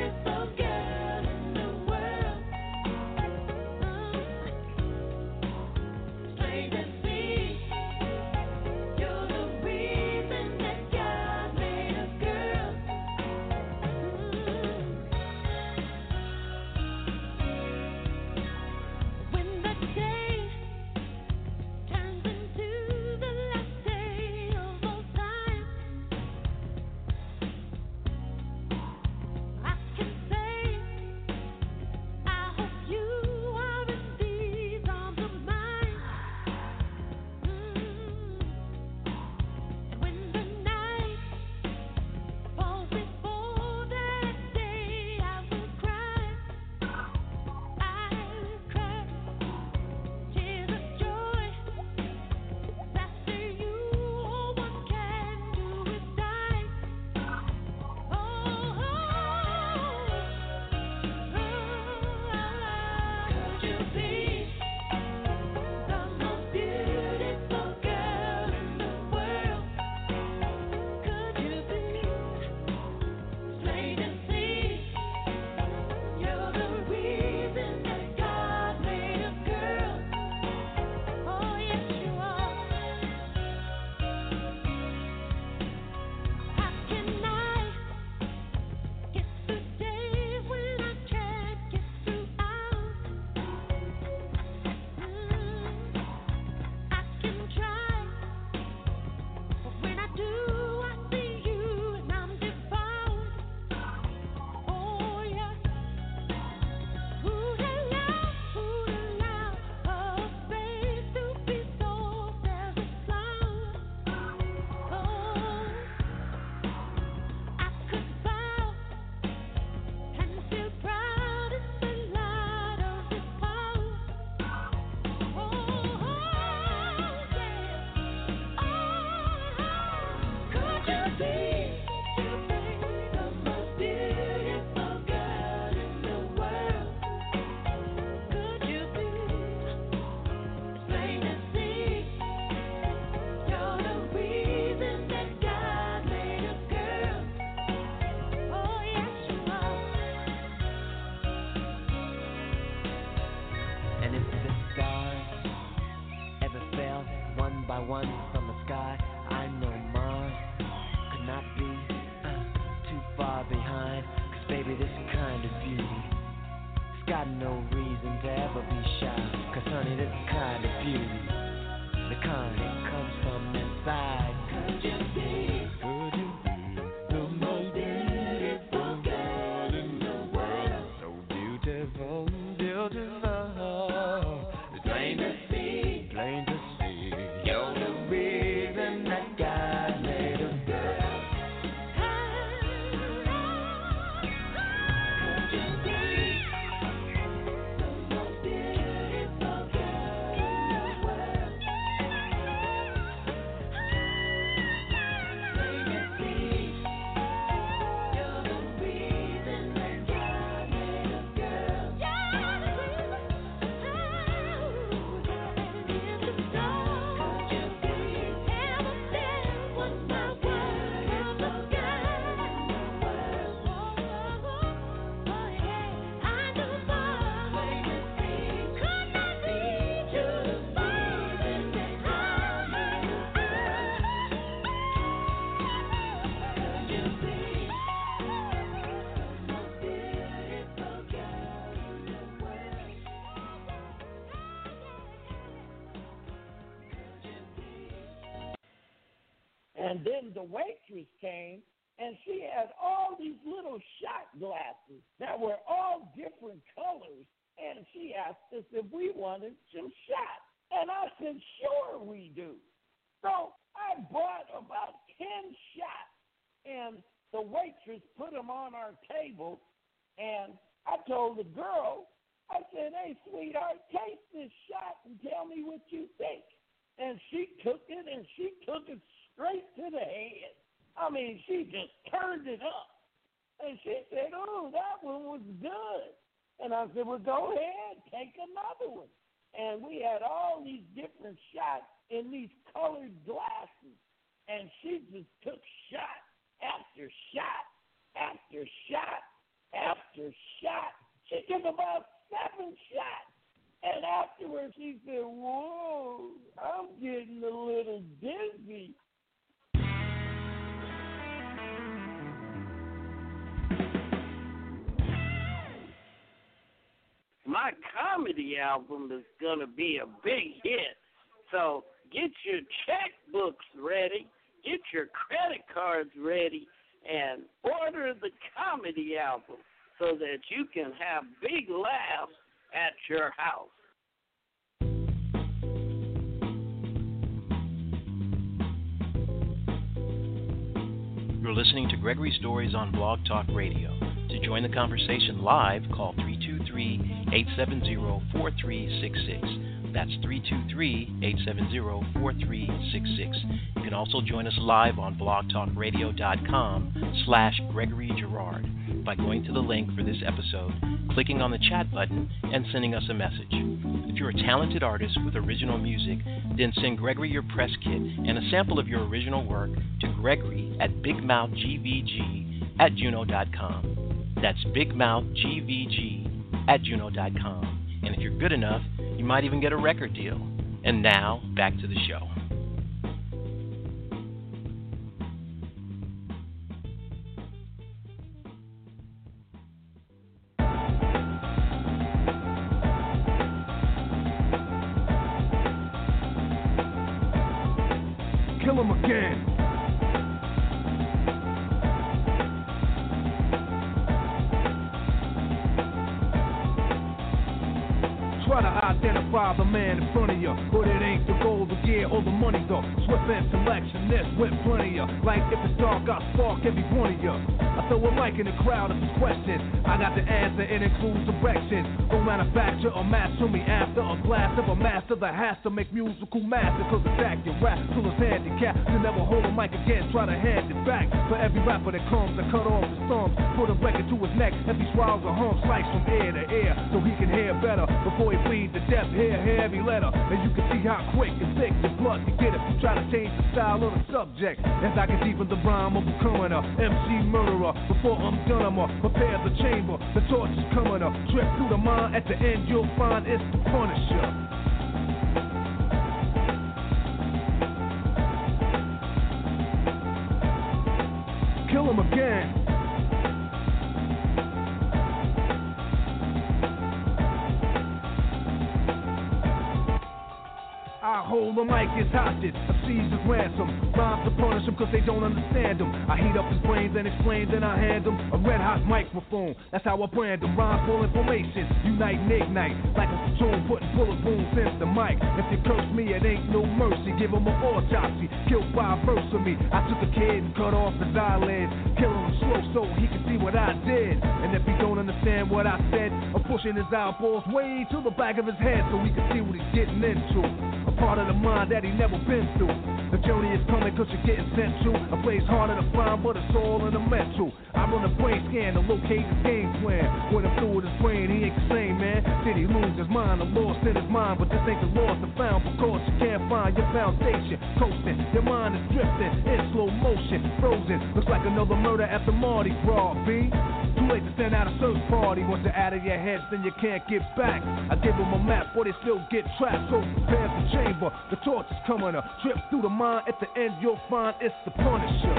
one from the sky. I know Mars could not be too far behind. 'Cause baby, this kind of beauty, it's got no reason to ever be shy. 'Cause honey, this kind of beauty, the kind that comes from inside. Could you be the most beautiful girl in the world? So beautiful, beautiful. It's plain to see, plain to see. You're the reason that God made a girl. Could you be the most beautiful girl in the world? Plain to see, you're the reason that God made a girl. And then the waitress came, and she had all these little shot glasses that were all different colors, and she asked us if we wanted some shots. And I said, sure we do. So I bought about 10 shots, and the waitress put them on our table, and I told the girl, I said, hey, sweetheart, taste this shot and tell me what you think. And she took it, and she took it straight to the head. I mean, she just turned it up. And she said, oh, that one was good. And I said, well, go ahead, take another one. And we had all these different shots in these colored glasses. And she just took shot after shot after shot after shot. She took about 7 shots. And afterwards she said, whoa, I'm getting a little dizzy. My comedy album is going to be a big hit. So get your checkbooks ready, get your credit cards ready, and order the comedy album so that you can have big laughs at your house. You're listening to Gregory Stories on Blog Talk Radio. To join the conversation live, call 323-870-4366. That's 323-870-4366. You can also join us live on blogtalkradio.com/Gregory Girard by going to the link for this episode, clicking on the chat button, and sending us a message. If you're a talented artist with original music, then send Gregory your press kit and a sample of your original work to Gregory at bigmouthgvg@juno.com. That's bigmouthgvg@juno.com. And if you're good enough, you might even get a record deal. And now, back to the show. Kill him again. Try to identify the man in front of you, but it ain't the gold, the gear, or the money though. Swift and selectionist with plenty of. Like if it's dark, I spark every one of you. I throw a mic in the crowd if it's questions. I got the answer, it includes directions. Don't manufacture or master me after a blast of a master that has to make musical master. Cause it's accurate rap till it's handicapped. To never hold a mic again, try to hand it back. For every rapper that comes, I cut off his thumbs. Put a record to his neck as he swallows a hump. Slice from ear to ear so he can hear better. Before he bleed to death, hear every letter. And you can see how quick and thick the blood can get if you try to change the style of the subject. As I can deepen the rhyme of becoming a MC murderer. Before I'm done, I'ma prepare the chamber. The torch is coming up. Trip through the mind. At the end, you'll find it's the Punisher. Control the mic is hostage, I seize his ransom. Rhymes to punish him cause they don't understand him. I heat up his brains and explain, then I hand him a red hot microphone. That's how I brand him. Rhymes full information, unite and ignite. Like a platoon putting bullet wounds in the mic. If you curse me, it ain't no mercy. Give him an autopsy, killed by a verse of me. I took a kid and cut off his eyelids, killing him slow so he can see what I did. And if he don't understand what I said, I'm pushing his eyeballs way to the back of his head so he can see what he's getting into. A part of the mind that he never been through. The journey is coming cause you're getting sent to a place harder to find, but it's all in the mental. I run a brain scan to locate his game plan. When I'm through with his brain, he ain't the same, man. Did he lose his mind or lost in his mind? But this ain't the lost and found because you can't find your foundation. Coasting, your mind is drifting in slow motion, frozen. Looks like another murder at the Mardi Gras, B. Too late to send out a search party. Once you're out of your heads, then you can't get back. I give them a map, but they still get trapped. So prepare the chamber. The torch is coming up. Trip through the mind. At the end, you'll find it's the Punisher.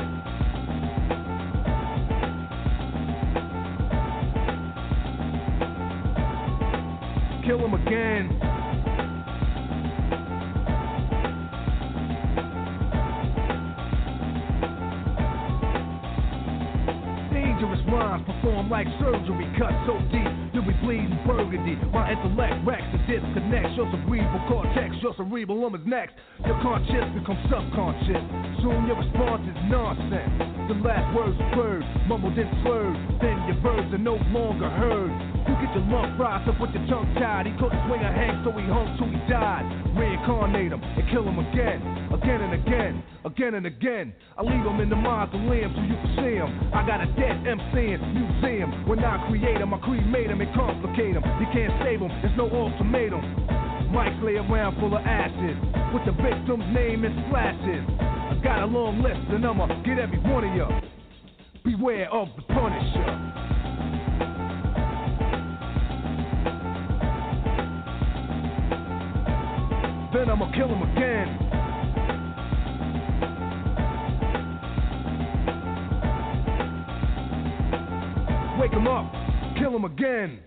Kill him again. Dangerous rhymes perform like surgery, cut so deep you'll be bleeding burgundy. My intellect wrecks and disconnects your cerebral cortex. Your cerebellum is next. Your conscious becomes subconscious. Soon your response is nonsense. The last words were mumbled and slurred. Then your words are no longer heard. You get your lung fries up with your tongue tied. He couldn't swing a hang, so he hung till he died. Reincarnate him and kill him again, again and again, again and again. I leave him in the mausoleum so you can see him. I got a dead MC in museum. When I create him, I cremate him and complicate him. You can't save him, there's no ultimatum. Mics lay around full of ashes with the victim's name in splashes. I got a long list and I'ma get every one of you. Beware of the Punisher. Then I'ma kill him again. Wake him up, kill him again.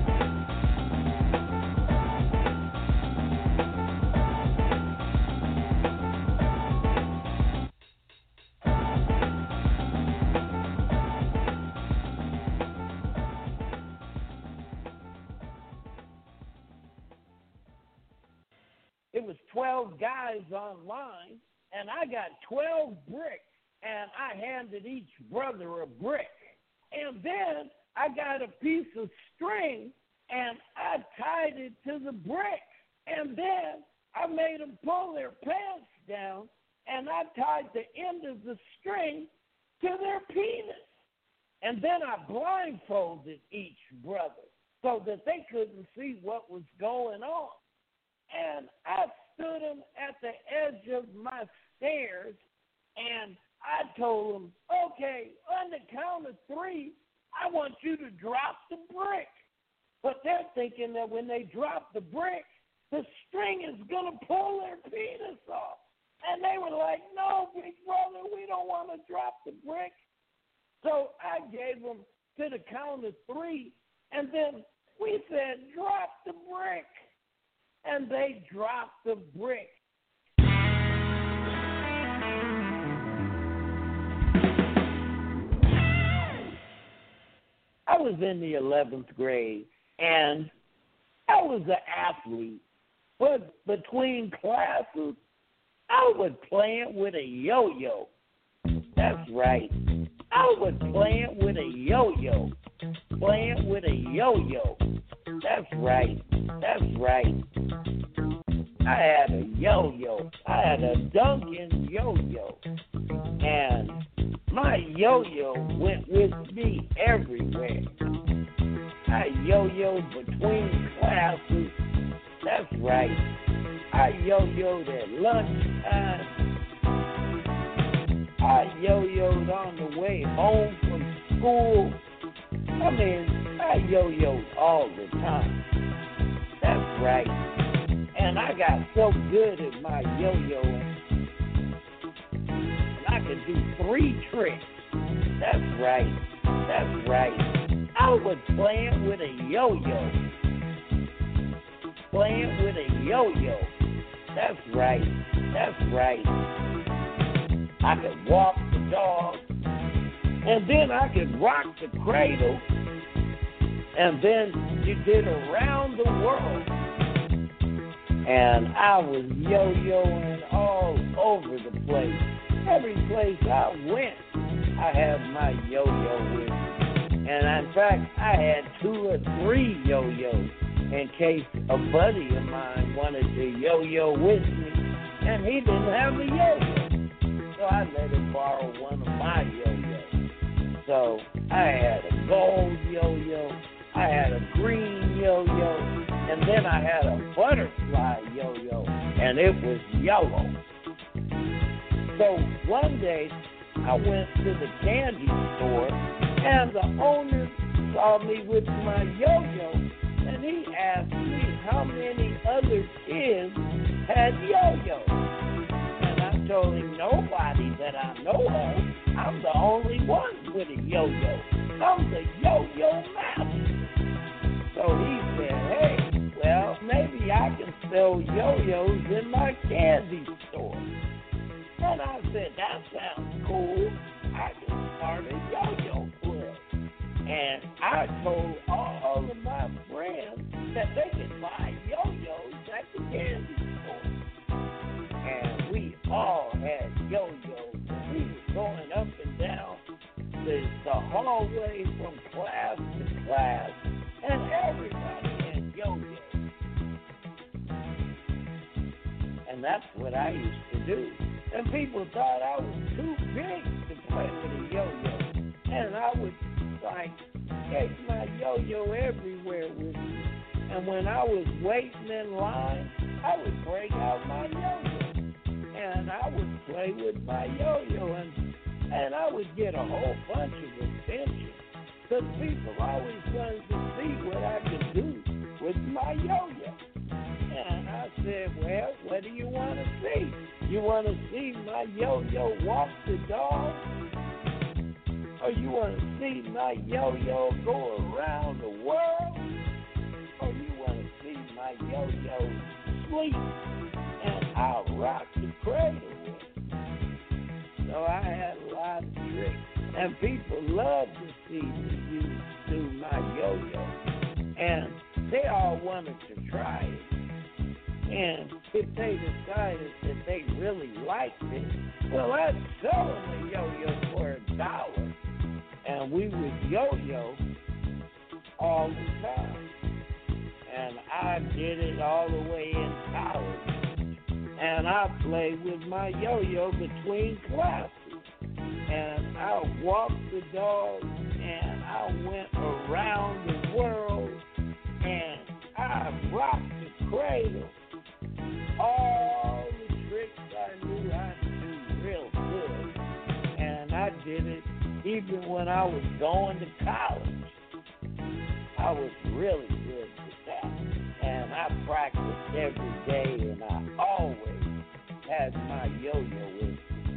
It was 12 guys online, and I got 12 bricks, and I handed each brother a brick. And then I got a piece of string, and I tied it to the brick. And then I made them pull their pants down, and I tied the end of the string to their penis. And then I blindfolded each brother so that they couldn't see what was going on. And I stood them at the edge of my stairs, and I told them, okay, on the count of 3, I want you to drop the brick. But they're thinking that when they drop the brick, the string is going to pull their penis off. And they were like, no, big brother, we don't want to drop the brick. So I gave them to the count of 3, and then we said, drop the brick. And they dropped the brick. I was in the 11th grade, and I was an athlete. But between classes, I was playing with a yo-yo. That's right. I was playing with a yo-yo. Playing with a yo-yo. That's right. That's right. I had a yo-yo. I had a Duncan yo-yo. And my yo-yo went with me everywhere. I yo-yoed between classes. That's right. I yo-yoed at lunchtime. I yo-yoed on the way home from school. I mean, I yo-yoed all the time. That's right. And I got so good at my yo-yoing, and I could do 3 tricks. That's right. That's right. I was playing with a yo-yo. Playing with a yo-yo. That's right. That's right. I could walk the dog, and then I could rock the cradle, and then you did around the world. And I was yo-yoing all over the place. Every place I went, I had my yo-yo with me. And in fact, I had 2 or 3 yo-yos in case a buddy of mine wanted to yo-yo with me, and he didn't have a yo-yo. So I let him borrow one of my yo-yos. So I had a gold yo-yo, I had a green yo-yo, and then I had a butterfly yo-yo, and it was yellow. So one day, I went to the candy store, and the owner saw me with my yo-yo, and he asked me how many other kids had yo-yos. And I told him nobody that I know of. I'm the only one with a yo-yo. I'm the yo-yo master. So he said, hey, well, maybe I can sell yo-yos in my candy store. And I said, that sounds cool. I can start a yo-yo club. And I told all of my friends that they could buy yo-yos at the candy store. And we all had yo-yos. We were going up and down the hallway from class to class, and everybody had yo-yos. And that's what I used to do. And people thought I was too big to play with a yo-yo. And I would, take my yo-yo everywhere with me. And when I was waiting in line, I would break out my yo-yo. And I would play with my yo-yo. And I would get a whole bunch of attention. Because people always wanted to see what I could do with my yo-yo. And I said, well, what do you want to see? You want to see my yo-yo walk the dog? Or you want to see my yo-yo go around the world? Or you want to see my yo-yo sleep and I'll rock the cradle with it? So I had a lot of tricks. And people love to see me do my yo-yo. And they all wanted to try it. And if they decided that they really liked it, well, I'd sell them a yo-yo for $1. And we would yo-yo all the time. And I did it all the way in college. And I played with my yo-yo between classes. And I walked the dog, and I went around the world, and I rocked the cradle. All the tricks I knew how to do real good. And I did it even when I was going to college. I was really good with that. And I practiced every day, and I always had my yo-yo with me.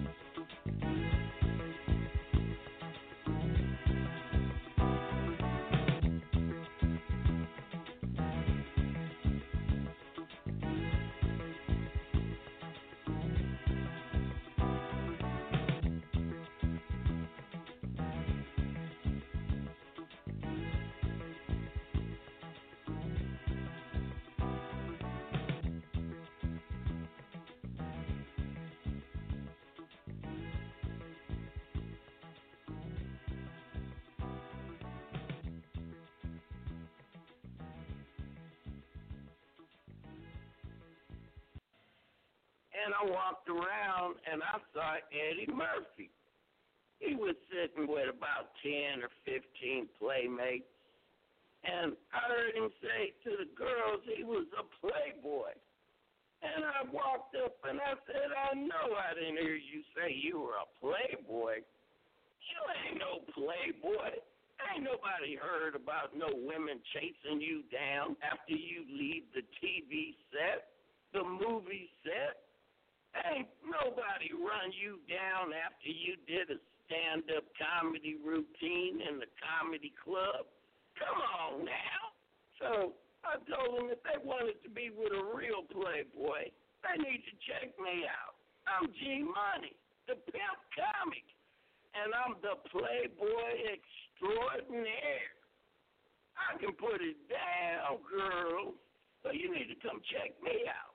And I walked around, and I saw Eddie Murphy. He was sitting with about 10 or 15 playmates. And I heard him say to the girls he was a playboy. And I walked up, and I said, I know I didn't hear you say you were a playboy. You ain't no playboy. Ain't nobody heard about no women chasing you down after you leave the TV set, the movie set. Ain't nobody run you down after you did a stand-up comedy routine in the comedy club. Come on now. So I told them if they wanted to be with a real playboy, They need to check me out. I'm G Money, the pimp comic, and I'm the playboy extraordinaire. I can put it down, girl, but you need to come check me out.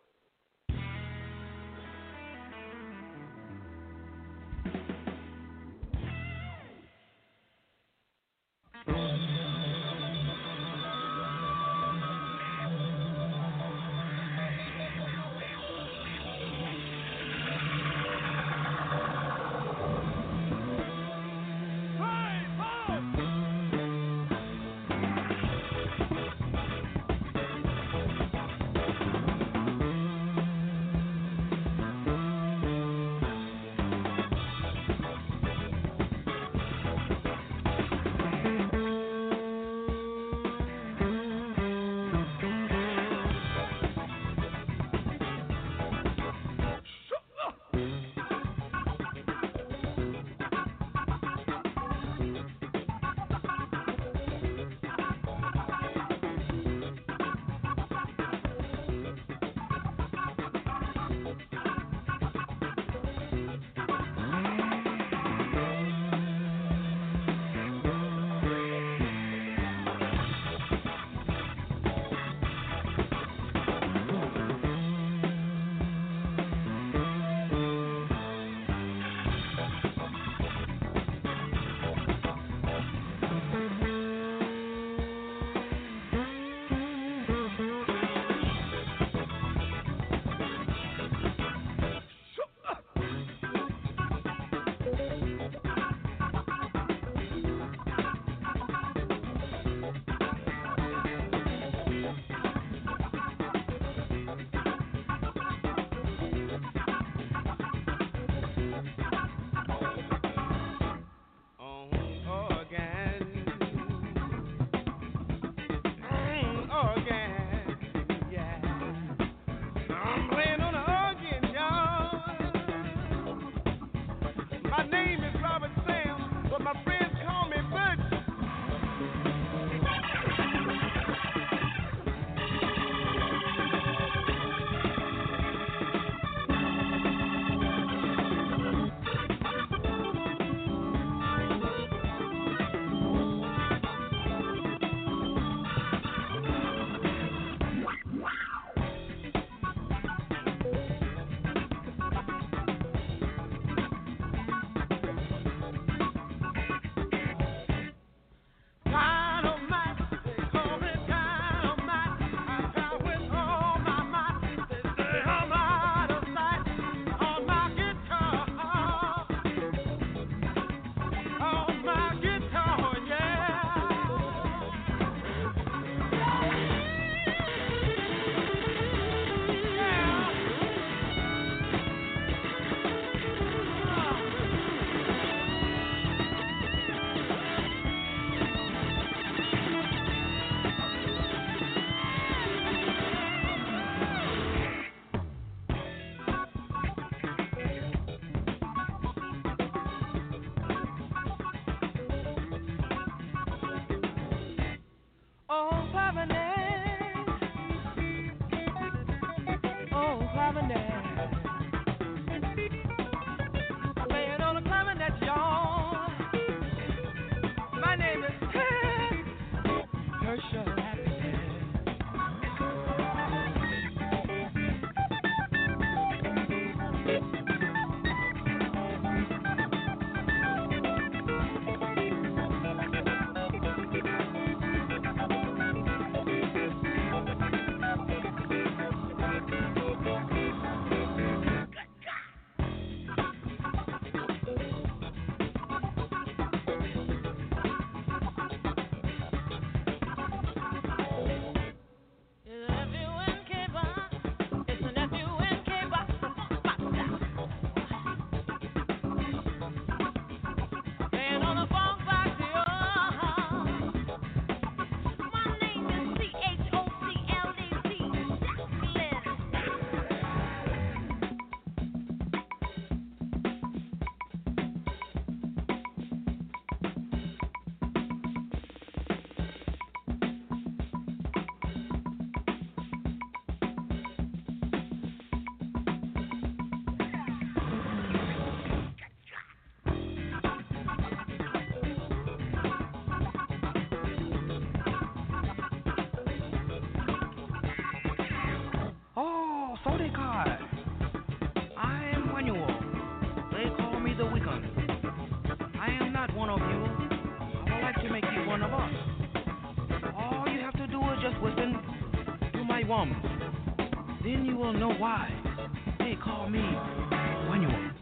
the weekend. I am not one of you. I would like to make you one of us. All you have to do is just listen to my woman. Then you will know why they call me when you want.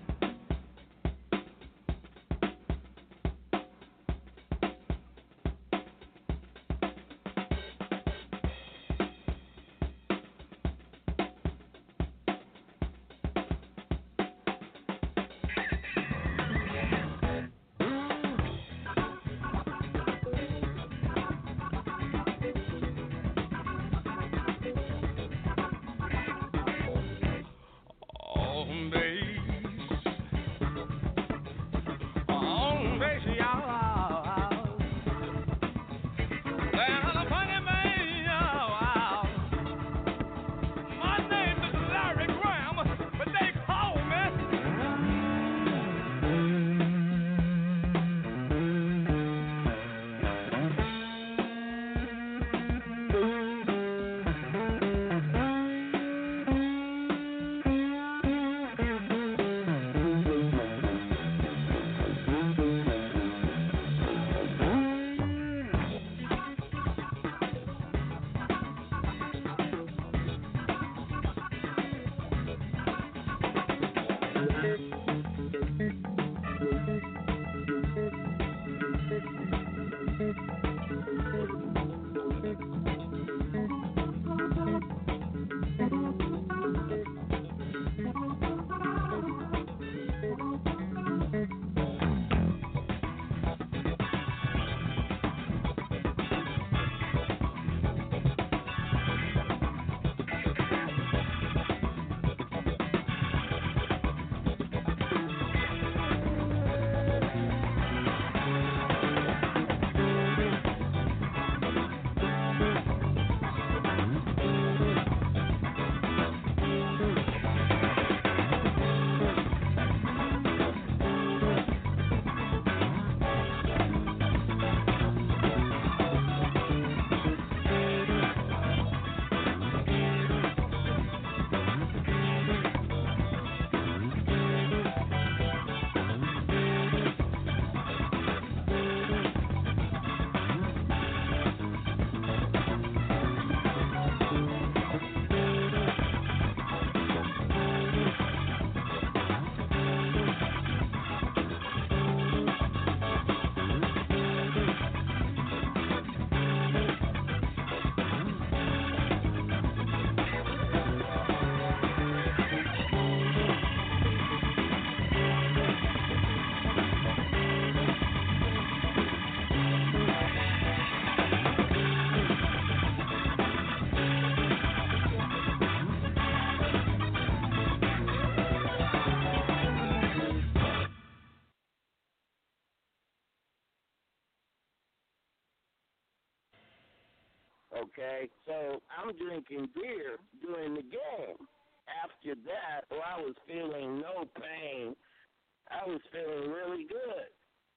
Okay, so I'm drinking beer during the game. After that, I was feeling no pain. I was feeling really good.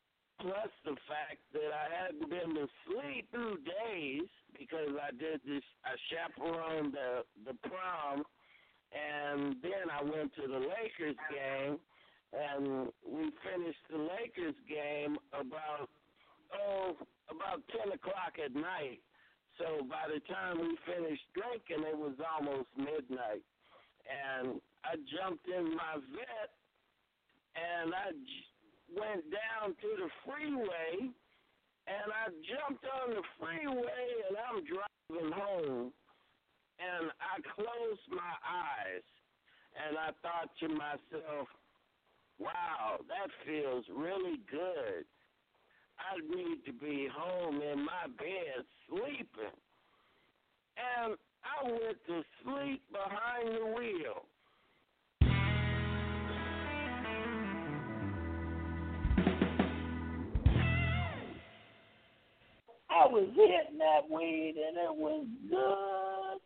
Plus the fact that I hadn't been to sleep 2 days because I did this. I chaperoned the prom, and then I went to the Lakers game, and we finished the Lakers game about 10 o'clock at night. So by the time we finished drinking, it was almost midnight. And I jumped in my vet, and I went down to the freeway, and I jumped on the freeway, and I'm driving home, and I closed my eyes, and I thought to myself, wow, that feels really good. I need to be home in my bed sleeping. And I went to sleep behind the wheel. I was hitting that weed and it was good.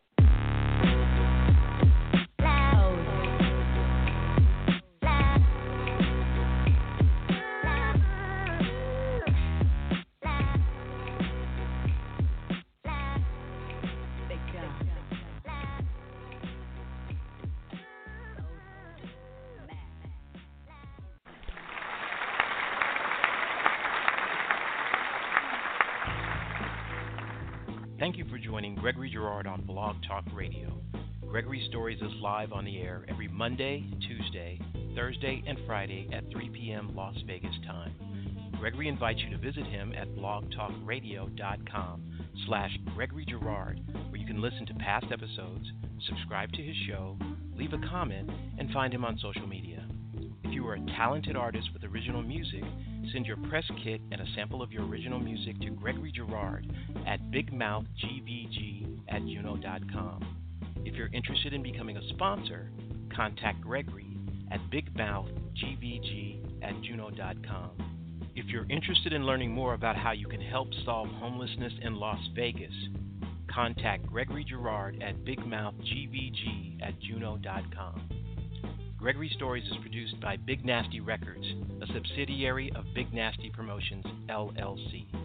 Thank you for joining Gregory Girard on Blog Talk Radio. Gregory Stories is live on the air every Monday, Tuesday, Thursday, and Friday at 3 p.m. Las Vegas time. Gregory invites you to visit him at blogtalkradio.com/Gregory Girard, where you can listen to past episodes, subscribe to his show, leave a comment, and find him on social media. If you are a talented artist with original music, send your press kit and a sample of your original music to Gregory Girard at bigmouthgvg@juno.com. If you're interested in becoming a sponsor, contact Gregory at bigmouthgvg@juno.com. If you're interested in learning more about how you can help solve homelessness in Las Vegas, contact Gregory Girard at bigmouthgvg@juno.com. Gregory Stories is produced by Big Nasty Records, a subsidiary of Big Nasty Promotions, LLC.